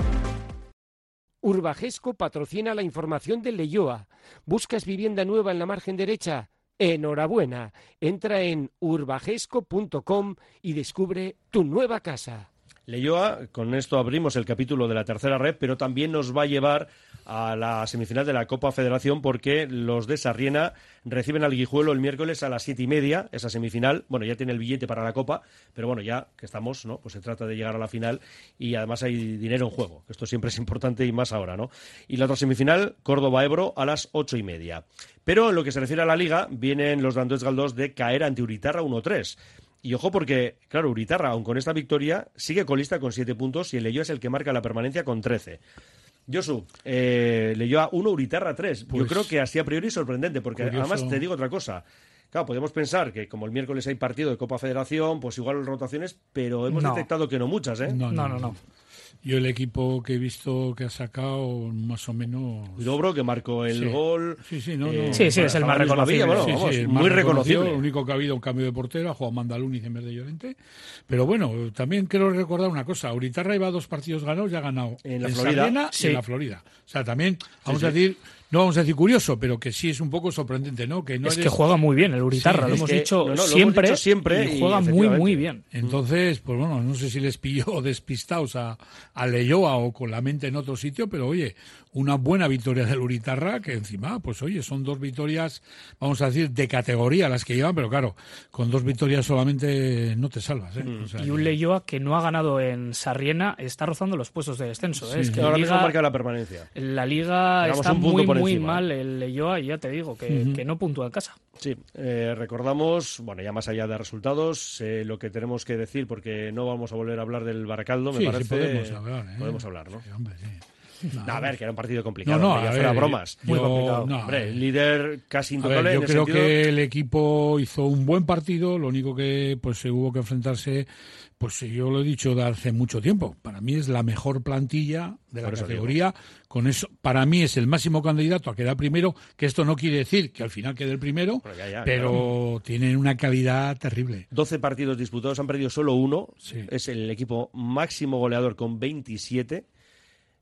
Urbagesco patrocina la información de Leioa. ¿Buscas vivienda nueva en la margen derecha? Enhorabuena, entra en urbagesco punto com y descubre tu nueva casa. Leioa, con esto abrimos el capítulo de la tercera red, pero también nos va a llevar a la semifinal de la Copa Federación porque los de Sarriena reciben al Guijuelo el miércoles a las siete y media, esa semifinal. Bueno, ya tiene el billete para la Copa, pero bueno, ya que estamos, ¿no? Pues se trata de llegar a la final y además hay dinero en juego, que esto siempre es importante y más ahora, ¿no? Y la otra semifinal, Córdoba-Ebro a las ocho y media. Pero en lo que se refiere a la Liga, vienen los Dandoets Galdós de caer ante Uritarra uno tres. Y ojo porque, claro, Uritarra, aun con esta victoria, sigue colista con siete puntos y el Leioa es el que marca la permanencia con trece. Josu, eh, Leioa uno, Uritarra tres. Pues, yo creo que así a priori sorprendente, porque curioso. Además te digo otra cosa. Claro, podemos pensar que como el miércoles hay partido de Copa Federación, pues igual rotaciones, pero hemos no. detectado que no muchas, ¿eh? No, no, no. no. Yo el equipo que he visto que ha sacado más o menos... Dobro, que marcó el sí. gol. Sí, sí, no, no. Eh, sí, sí, es el más reconocido. Bueno, sí, vamos, sí, el muy más reconocible. Lo único que ha habido un cambio de portero, ha jugado Mandaluniz en vez de Llorente. Pero bueno, también quiero recordar una cosa. Uritarra iba a dos partidos ganados y ha ganado en la en Florida. Sarriena Sí. y en la Florida. O sea, también, vamos sí, a decir... No vamos a decir curioso, pero que sí es un poco sorprendente, ¿no? Que no es eres... que juega muy bien el Uritarra, sí, lo, hemos que, dicho no, no, siempre, lo hemos dicho siempre y y juega muy, muy bien. Entonces, pues bueno, no sé si les pilló despistados a, a Leioa o con la mente en otro sitio, pero oye, una buena victoria del Uritarra, que encima, pues oye, son dos victorias, vamos a decir, de categoría las que llevan, pero claro, con dos victorias solamente no te salvas, ¿eh? Mm. O sea, y un que... Leioa que no ha ganado en Sarriena está rozando los puestos de descenso. Sí, ¿eh? Es que ahora la mismo Liga, marca la permanencia. La Liga Digamos está un punto muy, por muy encima, mal ¿eh? el Leioa y ya te digo que, Uh-huh. que no puntúa en casa. Sí, eh, recordamos, bueno, ya más allá de resultados, eh, lo que tenemos que decir, porque no vamos a volver a hablar del Baracaldo, me sí, parece. Sí, podemos hablar, ¿eh? Podemos hablar, ¿no? Sí, hombre, sí. No, no, a ver, que era un partido complicado, no, no, hombre, ya a fuera ver, bromas. Muy yo, complicado. No, hombre, el líder casi intocable. Ver, yo en el creo sentido... que el equipo hizo un buen partido, lo único que pues se hubo que enfrentarse, pues yo lo he dicho de hace mucho tiempo, para mí es la mejor plantilla de la Por eso categoría, digo. Con eso, para mí es el máximo candidato a quedar primero, que esto no quiere decir que al final quede el primero, bueno, ya, ya, pero claro. Tienen una calidad terrible. doce partidos disputados, han perdido solo uno, sí. Es el equipo máximo goleador con veintisiete.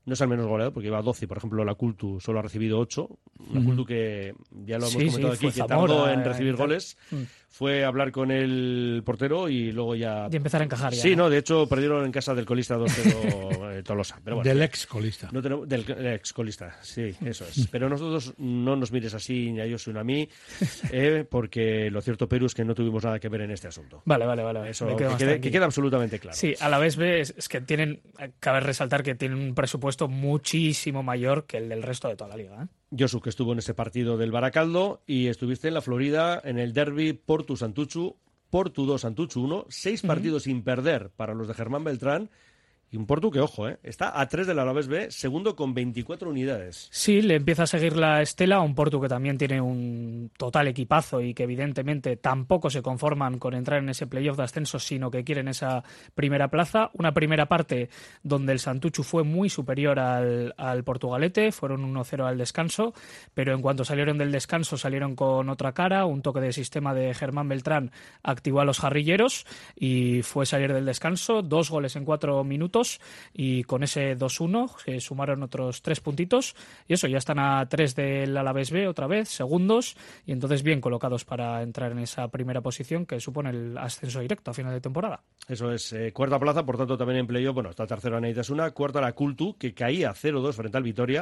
No es el menos goleado porque lleva doce, por ejemplo, la Cultu solo ha recibido ocho. La Ujú. Cultu que ya lo hemos Sí, comentado sí, aquí, fue que tardó Zamora, en eh, recibir tal. goles. Mm. Fue a hablar con el portero y luego ya... Y empezar a encajar ya. Sí, ¿no? no, de hecho perdieron en casa del colista dos cero eh, Tolosa. Pero bueno, Del ex colista. no tenemos, del ex colista, sí, eso es. Pero nosotros no nos mires así ni a Josu ni a mí, eh, porque lo cierto, Perú, es que no tuvimos nada que ver en este asunto. Vale, vale, vale. Eso me que quedo más quede, que tranquilo. quede absolutamente claro. Sí, a la vez B es, es que tienen, cabe resaltar que tienen un presupuesto muchísimo mayor que el del resto de toda la liga, ¿eh? Josu, que estuvo en ese partido del Baracaldo, y estuviste en la Florida en el derbi Portu-Santuchu, Portu dos, Santuchu uno, seis partidos sin perder para los de Germán Beltrán, y un Portu que, ojo, eh, está a tres del Alavés B, segundo con veinticuatro unidades. Sí, le empieza a seguir la estela, un Portu que también tiene un total equipazo y que evidentemente tampoco se conforman con entrar en ese playoff de ascenso, sino que quieren esa primera plaza. Una primera parte donde el Santuchu fue muy superior al, al Portugalete, fueron uno cero al descanso, pero en cuanto salieron del descanso salieron con otra cara, un toque de sistema de Germán Beltrán activó a los jarrilleros y fue salir del descanso, dos goles en cuatro minutos, y con ese dos uno se sumaron otros tres puntitos y eso, ya están a tres del Alavés B otra vez, segundos, y entonces bien colocados para entrar en esa primera posición que supone el ascenso directo a final de temporada. Eso es, eh, cuarta plaza, por tanto también en playoff, bueno, está tercero Neitasuna, cuarta la Cultu, que caía cero dos frente al Vitoria,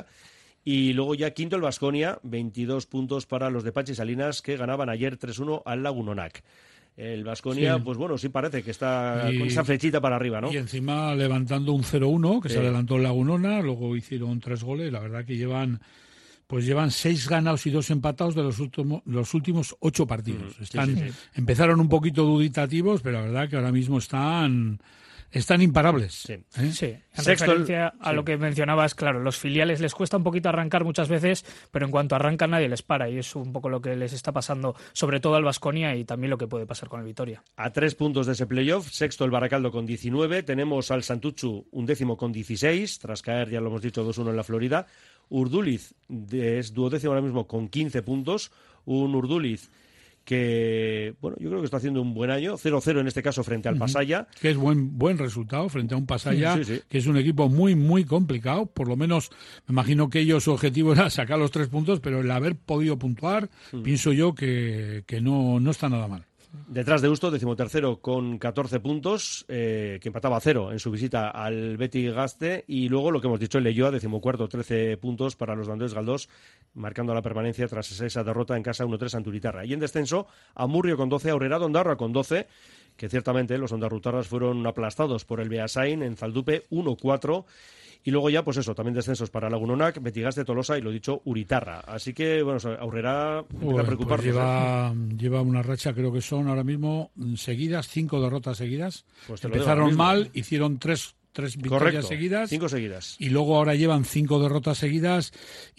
y luego ya quinto el Baskonia, veintidós puntos para los de Pachi Salinas, que ganaban ayer tres uno al Lagunonac. El Baskonia, Sí. pues bueno, sí parece que está Y- con esa flechita para arriba, ¿no? Y encima levantando un cero uno, que Sí. se adelantó en Lagunona, luego hicieron tres goles. La verdad que llevan pues llevan seis ganados y dos empatados de los últimos, los últimos ocho partidos. Mm, sí, Están, sí, sí. Empezaron un poquito duditativos, pero la verdad que ahora mismo están, están imparables. ¿eh? Sí, en Sexto el- referencia a sí. lo que mencionabas, claro, los filiales les cuesta un poquito arrancar muchas veces, pero en cuanto arrancan nadie les para y es un poco lo que les está pasando, sobre todo al Baskonia y también lo que puede pasar con el Vitoria. A tres puntos de ese playoff, sexto el Baracaldo con diecinueve, tenemos al Santuchu un décimo con dieciséis, tras caer, ya lo hemos dicho, dos uno en la Florida. Urduliz de- es duodécimo ahora mismo con quince puntos, un Urduliz que, bueno, yo creo que está haciendo un buen año, cero cero en este caso frente al Ujú. Pasaya. Que es buen buen resultado frente a un Pasaya, Sí, sí. que es un equipo muy, muy complicado. Por lo menos, me imagino que ellos su objetivo era sacar los tres puntos, pero el haber podido puntuar, Mm. pienso yo que, que no, no está nada mal. Detrás de Usto, decimotercero con catorce puntos, eh, que empataba a cero en su visita al Beti Gaste. Y luego lo que hemos dicho, el Leyoa, decimocuarto, trece puntos para los Bandores Galdós, marcando la permanencia tras esa derrota en casa uno tres ante Uritarra. Y en descenso, Amurrio con doce, Aurrera Ondarroa con doce, que ciertamente los ondarrutarras fueron aplastados por el Beasain en Zaldupe uno cuatro. Y luego ya, pues eso, también descensos para Lagunonac, Betigaste, Tolosa y lo dicho, Uritarra. Así que, bueno, Aurrera empieza Bueno, a preocuparnos. pues lleva, ¿eh? lleva una racha, creo que son ahora mismo mm, seguidas, cinco derrotas seguidas. Pues te lo digo ahora Empezaron mismo. mal, hicieron tres, tres victorias Correcto, seguidas. cinco seguidas. Y luego ahora llevan cinco derrotas seguidas.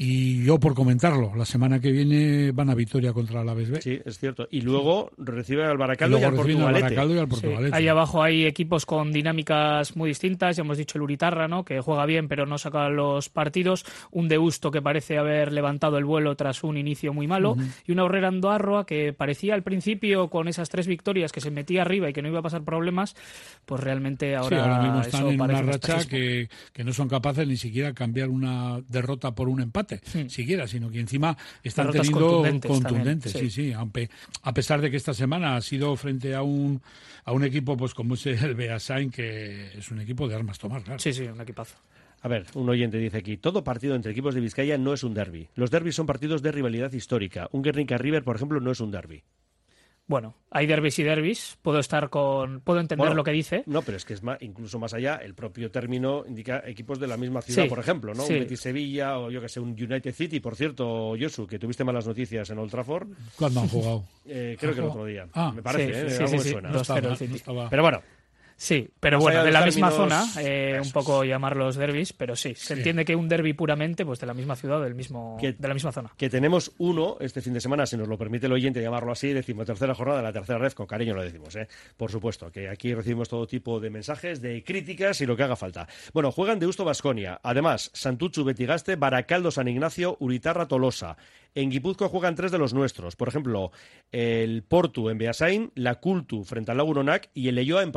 Y yo, por comentarlo, la semana que viene van a Vitoria contra la Alavés B. Sí, es cierto. Y luego recibe al Y Baracaldo y, luego al reciben al Portugalete. Baracaldo y al Sí, Portugalete. ahí abajo hay equipos con dinámicas muy distintas, ya hemos dicho el Uritarra, ¿no?, que juega bien pero no saca los partidos, un Deusto que parece haber levantado el vuelo tras un inicio muy malo, Ujú. y una Aurrera Ondarroa que parecía al principio con esas tres victorias que se metía arriba y que no iba a pasar problemas, pues realmente ahora, Sí, ahora mismo están eso en parece una un racha espejismo. que, que no son capaces ni siquiera cambiar una derrota por un empate, Hmm. siquiera, sino que encima están Derrotas teniendo contundentes contundentes, también, sí, sí. sí, aunque, a pesar de que esta semana ha sido frente a un a un equipo pues como es el Beasain, que es un equipo de armas tomar, claro. Sí, sí, un equipazo. A ver, un oyente dice aquí, todo partido entre equipos de Vizcaya no es un derbi. Los derbis son partidos de rivalidad histórica. Un Guernica-River, por ejemplo, no es un derbi. Bueno, hay derbis y derbis, puedo estar con, puedo entender Bueno, lo que dice. No, pero es que es más, incluso más allá, el propio término indica equipos de la misma ciudad, Sí, por ejemplo, ¿no? sí. Un Betis Sevilla o yo que sé, un United City, por cierto, Josu, que tuviste malas noticias en Old Trafford. ¿Cuándo han jugado? Eh, creo ¿Han que el jugado? otro día. Ah, me parece, sí, ¿eh? sí, Algo sí, me sí, suena. No estaba, el no City. estaba. Pero bueno, Sí, pero Más bueno, allá de de la los misma términos, zona, eh, un poco llamarlos derbis, pero sí, se Sí. entiende que un derbi puramente, pues de la misma ciudad, del mismo, Que- de la misma zona. que tenemos uno este fin de semana, si nos lo permite el oyente llamarlo así, decimotercera jornada de la tercera red, con cariño lo decimos, ¿eh? Por supuesto, que aquí recibimos todo tipo de mensajes, de críticas y lo que haga falta. Bueno, juegan Deusto Baskonia, además, Santuchu Betigaste, Baracaldo San Ignacio, Uritarra Tolosa. En Guipúzcoa juegan tres de los nuestros, por ejemplo, el Portu en Beasain, la Cultu frente al Lagunonac y el Leyoa en Pasaya. Ya hemos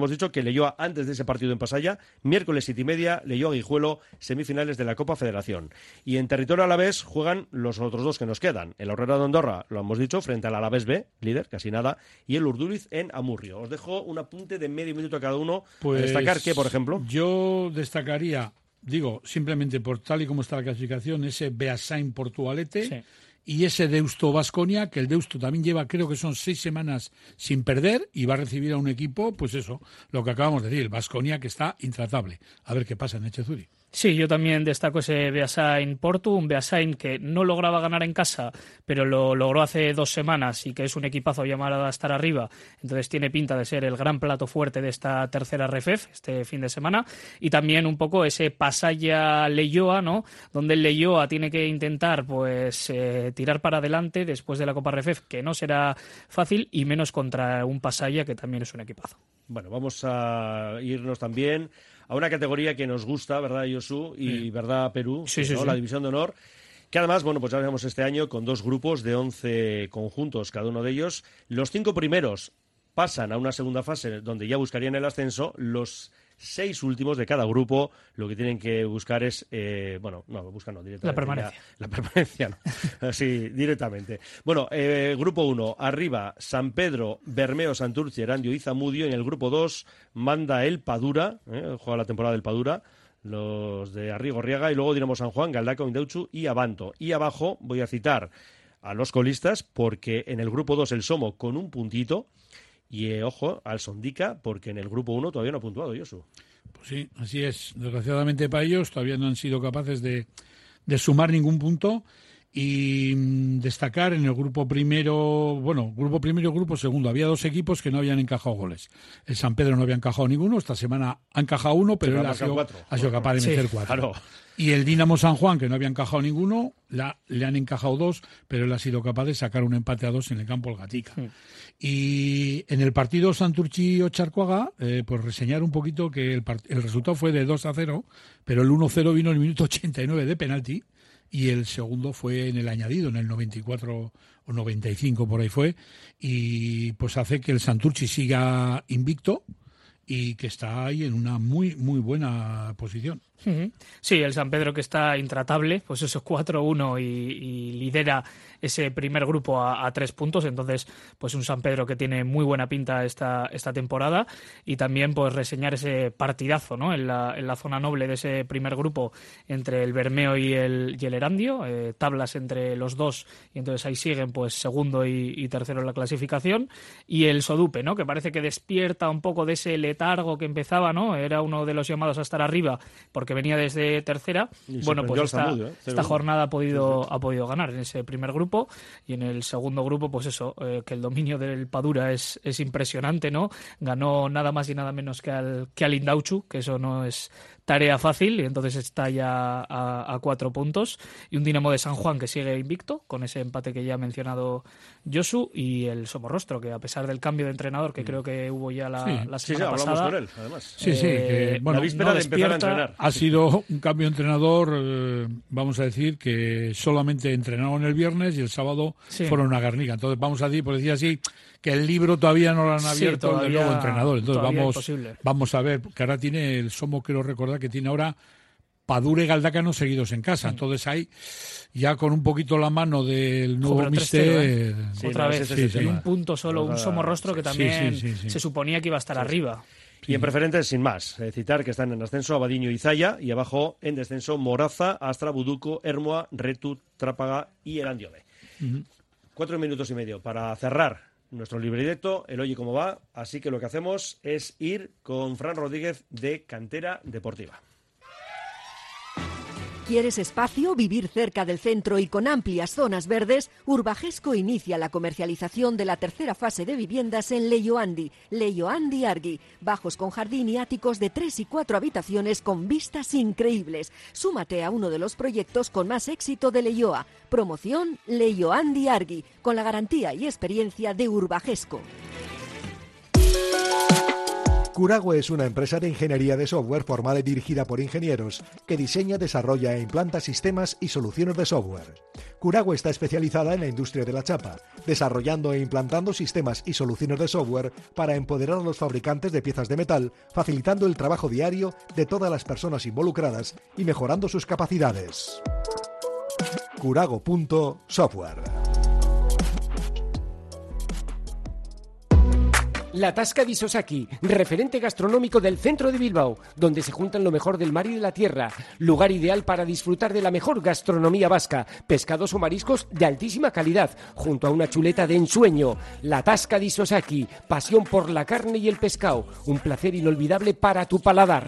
hemos dicho que Leioa antes de ese partido en Pasaya, miércoles siete y media, Leioa-Guijuelo, semifinales de la Copa Federación. Y en territorio alavés juegan los otros dos que nos quedan. El Aurrera de Andorra, lo hemos dicho, frente al Alavés B, líder, casi nada, y el Urduliz en Amurrio. Os dejo un apunte de medio minuto a cada uno. Pues, a destacar que, por ejemplo... Yo destacaría, digo, simplemente por tal y como está la clasificación, ese Beasain Portugalete sí. y ese Deusto Baskonia, que el Deusto también lleva, creo que son seis semanas sin perder y va a recibir a un equipo, pues eso, lo que acabamos de decir, el Baskonia, que está intratable. A ver qué pasa en Echezuri. Sí, yo también destaco ese Beasain Portu, un Beasain que no lograba ganar en casa, pero lo logró hace dos semanas y que es un equipazo llamado a estar arriba. Entonces tiene pinta de ser el gran plato fuerte de esta tercera R F E F este fin de semana. Y también un poco ese Pasaya Leioa, ¿no? Donde el Leioa tiene que intentar pues eh, tirar para adelante después de la Copa R F E F, que no será fácil, y menos contra un Pasaya que también es un equipazo. Bueno, vamos a irnos también a una categoría que nos gusta, ¿verdad, Josu? Y sí. ¿verdad, Perú? Sí, sí, ¿no? sí. La División de Honor. Que además, bueno, pues ya veremos este año con dos grupos de once conjuntos, cada uno de ellos. Los cinco primeros pasan a una segunda fase donde ya buscarían el ascenso. Los seis últimos de cada grupo lo que tienen que buscar es, eh, bueno, no, buscan no, directamente. La permanencia. Ya, la permanencia, no. Sí, directamente. Bueno, eh, grupo uno, arriba, San Pedro, Bermeo, Santurce, Erandio y Zamudio. En el grupo dos manda el Padura, eh, juega la temporada del Padura, los de Arrigorriaga, y luego Dinamo San Juan, Galdacao, Indeuchu y Abanto. Y abajo voy a citar a los colistas, porque en el grupo dos el Somo con un puntito. Y, eh, ojo, al Sondica, porque en el grupo uno todavía no ha puntuado, Josu. Pues sí, así es. Desgraciadamente para ellos todavía no han sido capaces de, de sumar ningún punto. Y mmm, destacar en el grupo primero, bueno, grupo primero y grupo segundo, había dos equipos que no habían encajado goles. El San Pedro no había encajado ninguno, esta semana ha encajado uno, pero él ha sido, ha sido capaz de sí, meter cuatro. Claro. Y el Dinamo San Juan, que no había encajado ninguno, la, le han encajado dos, pero él ha sido capaz de sacar un empate a dos en el campo El Gatica. Sí. Y en el partido Santurchi-Ocharcoaga, eh, pues reseñar un poquito que el, el resultado fue de dos a cero, pero el uno cero vino en el minuto ochenta y nueve de penalti, y el segundo fue en el añadido, en el noventa y cuatro o noventa y cinco, por ahí fue, y pues hace que el Santurchi siga invicto y que está ahí en una muy, muy buena posición. Sí, el San Pedro que está intratable, pues eso, cuatro uno y, y lidera ese primer grupo a, a tres puntos, entonces pues un San Pedro que tiene muy buena pinta esta, esta temporada, y también pues reseñar ese partidazo, ¿no? en, la, en la zona noble de ese primer grupo entre el Bermeo y el, y el Erandio, eh, tablas entre los dos, y entonces ahí siguen pues segundo y, y tercero en la clasificación, y el Sodupe, ¿no? Que parece que despierta un poco de ese letargo que empezaba, ¿no? Era uno de los llamados a estar arriba, porque venía desde tercera. Y bueno, pues esta, Zamudio, ¿eh? esta jornada ha podido, sí, sí. ha podido ganar en ese primer grupo, y en el segundo grupo, pues eso, eh, que el dominio del Padura es, es impresionante, ¿no? Ganó nada más y nada menos que al, que al Indauchu, que eso no es tarea fácil, y entonces está ya a, a cuatro puntos, y un Dinamo de San Juan que sigue invicto, con ese empate que ya ha mencionado Josu, y el Somorrostro, que a pesar del cambio de entrenador que creo que hubo ya la, sí. la semana sí, sí, hablamos pasada, con él, además. Sí, sí, que, eh, bueno, la víspera no de empezar a entrenar. Ha sido un cambio de entrenador, eh, vamos a decir, que solamente entrenaron el viernes y el sábado sí. fueron a Garnica. Entonces vamos a decir, por decir así, que el libro todavía no lo han abierto, sí, del nuevo entrenador. Entonces vamos, vamos a ver, que ahora tiene el Somo, quiero recordar que tiene ahora Padura y Galdacano seguidos en casa. Sí. Entonces ahí, ya con un poquito la mano del nuevo Joder, mister... ¿eh? Sí, otra no, vez, sí, sí, y un punto solo, un Somorrostro que también sí, sí, sí, sí. se suponía que iba a estar sí. arriba. Y en preferentes, sin más, eh, citar que están en ascenso Abadiño y Zaya, y abajo en descenso Moraza, Astra, Buduco, Hermoa, Retu, Trápaga y Erandio B. Uh-huh. Cuatro minutos y medio para cerrar nuestro libre directo, el Oye Cómo Va, así que lo que hacemos es ir con Fran Rodríguez de Cantera Deportiva. ¿Quieres espacio, vivir cerca del centro y con amplias zonas verdes? Urbagesco inicia la comercialización de la tercera fase de viviendas en Leioandi, Leioandi Argui, bajos con jardín y áticos de tres y cuatro habitaciones con vistas increíbles. Súmate a uno de los proyectos con más éxito de Leioa. Promoción Leioandi Argui, con la garantía y experiencia de Urbagesco. Curago es una empresa de ingeniería de software formada y dirigida por ingenieros que diseña, desarrolla e implanta sistemas y soluciones de software. Curago está especializada en la industria de la chapa, desarrollando e implantando sistemas y soluciones de software para empoderar a los fabricantes de piezas de metal, facilitando el trabajo diario de todas las personas involucradas y mejorando sus capacidades. Curago punto software. La Tasca di Sosaki, referente gastronómico del centro de Bilbao, donde se juntan lo mejor del mar y de la tierra. Lugar ideal para disfrutar de la mejor gastronomía vasca, pescados o mariscos de altísima calidad, junto a una chuleta de ensueño. La Tasca di Sosaki, pasión por la carne y el pescado, un placer inolvidable para tu paladar.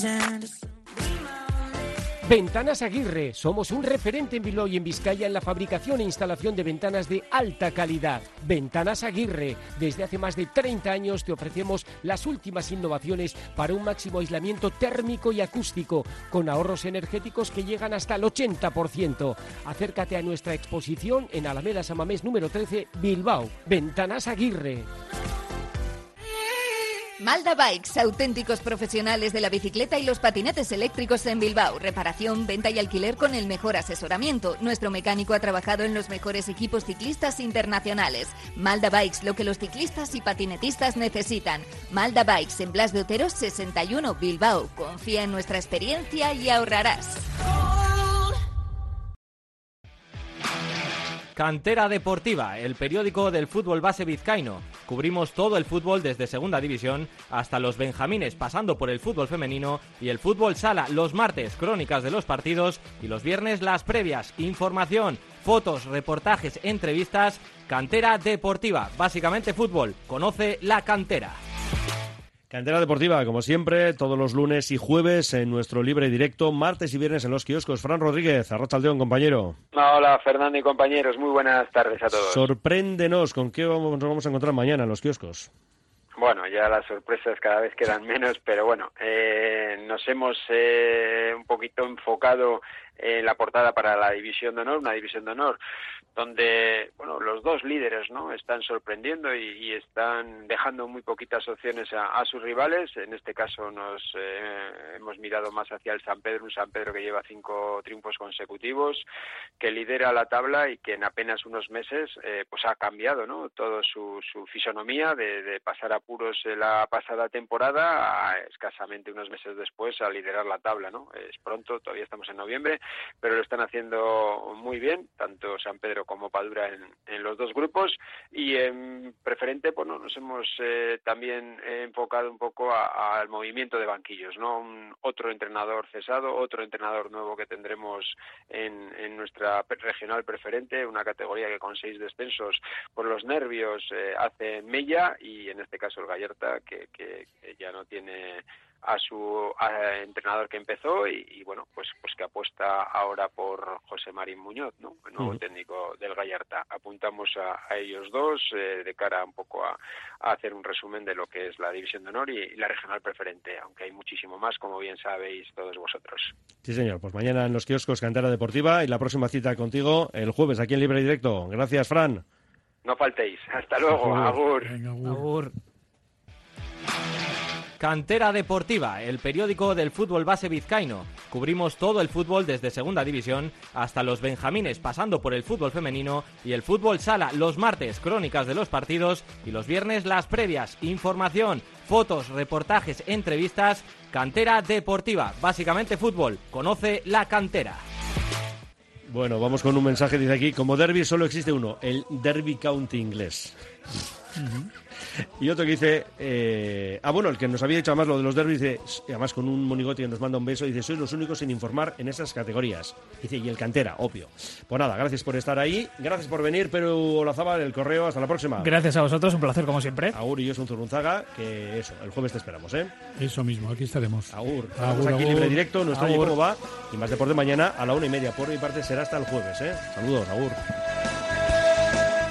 Ventanas Aguirre. Somos un referente en Bilbao y en Vizcaya en la fabricación e instalación de ventanas de alta calidad. Ventanas Aguirre. Desde hace más de treinta años te ofrecemos las últimas innovaciones para un máximo aislamiento térmico y acústico, con ahorros energéticos que llegan hasta el ochenta por ciento. Acércate a nuestra exposición en Alameda San Mamés número trece, Bilbao. Ventanas Aguirre. Malda Bikes, auténticos profesionales de la bicicleta y los patinetes eléctricos en Bilbao. Reparación, venta y alquiler con el mejor asesoramiento. Nuestro mecánico ha trabajado en los mejores equipos ciclistas internacionales. Malda Bikes, lo que los ciclistas y patinetistas necesitan. Malda Bikes, en Blas de Otero sesenta y uno, Bilbao. Confía en nuestra experiencia y ahorrarás. Cantera Deportiva, el periódico del fútbol base vizcaíno. Cubrimos todo el fútbol desde segunda división hasta los benjamines, pasando por el fútbol femenino y el fútbol sala. Los martes, crónicas de los partidos y los viernes, las previas. Información, fotos, reportajes, entrevistas. Cantera Deportiva, básicamente fútbol. Conoce la cantera. Cantera Deportiva, como siempre, todos los lunes y jueves en nuestro libre directo, martes y viernes en los kioscos. Fran Rodríguez, Arratsaldeón, compañero. Hola, Fernando y compañeros, muy buenas tardes a todos. Sorpréndenos, ¿con qué vamos, nos vamos a encontrar mañana en los kioscos? Bueno, ya las sorpresas cada vez quedan menos, pero bueno, eh, nos hemos eh, un poquito enfocado en la portada para la División de Honor, una División de Honor donde, bueno, los dos líderes, ¿no?, están sorprendiendo y, y están dejando muy poquitas opciones a, a sus rivales. En este caso nos eh, hemos mirado más hacia el San Pedro, un San Pedro que lleva cinco triunfos consecutivos, que lidera la tabla y que en apenas unos meses eh, pues ha cambiado, ¿no?, todo su, su fisonomía de, de pasar a apuros la pasada temporada a escasamente unos meses después a liderar la tabla, ¿no? Es pronto, todavía estamos en noviembre, pero lo están haciendo muy bien, tanto San Pedro como Padura en, en los dos grupos, y en preferente, bueno, nos hemos eh, también enfocado un poco al movimiento de banquillos, ¿no? Un, otro entrenador cesado, otro entrenador nuevo que tendremos en, en nuestra regional preferente, una categoría que con seis descensos por los nervios eh, hace mella, y en este caso el Gallarta, que, que, que ya no tiene a su a, entrenador que empezó y, y bueno, pues pues que apuesta ahora por José Marín Muñoz, ¿no?, el nuevo uh-huh. técnico del Gallarta. Apuntamos a, a ellos dos eh, de cara un poco a, a hacer un resumen de lo que es la División de Honor y, y la regional preferente, aunque hay muchísimo más, como bien sabéis todos vosotros. Sí, señor, pues mañana en los kioscos Cantera Deportiva y la próxima cita contigo el jueves aquí en Libre Directo. Gracias, Fran. No faltéis. Hasta luego. Agur. Venga, agur. Agur. Cantera Deportiva, el periódico del fútbol base vizcaíno. Cubrimos todo el fútbol desde segunda división hasta los benjamines, pasando por el fútbol femenino y el fútbol sala. Los martes, crónicas de los partidos y los viernes, las previas. Información, fotos, reportajes, entrevistas. Cantera Deportiva, básicamente fútbol. Conoce la cantera. Bueno, vamos con un mensaje, dice aquí, como derbi solo existe uno, el Derby County inglés. Uh-huh. Y otro que dice, eh, ah bueno, el que nos había dicho además lo de los derbis, dice, además con un monigote que nos manda un beso, dice, sois los únicos sin informar en esas categorías. Dice, y el cantera, obvio. Pues nada, gracias por estar ahí, gracias por venir, pero Olazábal, el correo, hasta la próxima. Gracias a vosotros, un placer como siempre. Agur y yo soy un Zurrunzaga, que eso, el jueves te esperamos, ¿eh? Eso mismo, aquí estaremos. Agur, agur aquí agur, libre directo, nuestro agur. Oye Cómo Va, y más deporte mañana a la una y media. Por mi parte será hasta el jueves, ¿eh? Saludos, agur.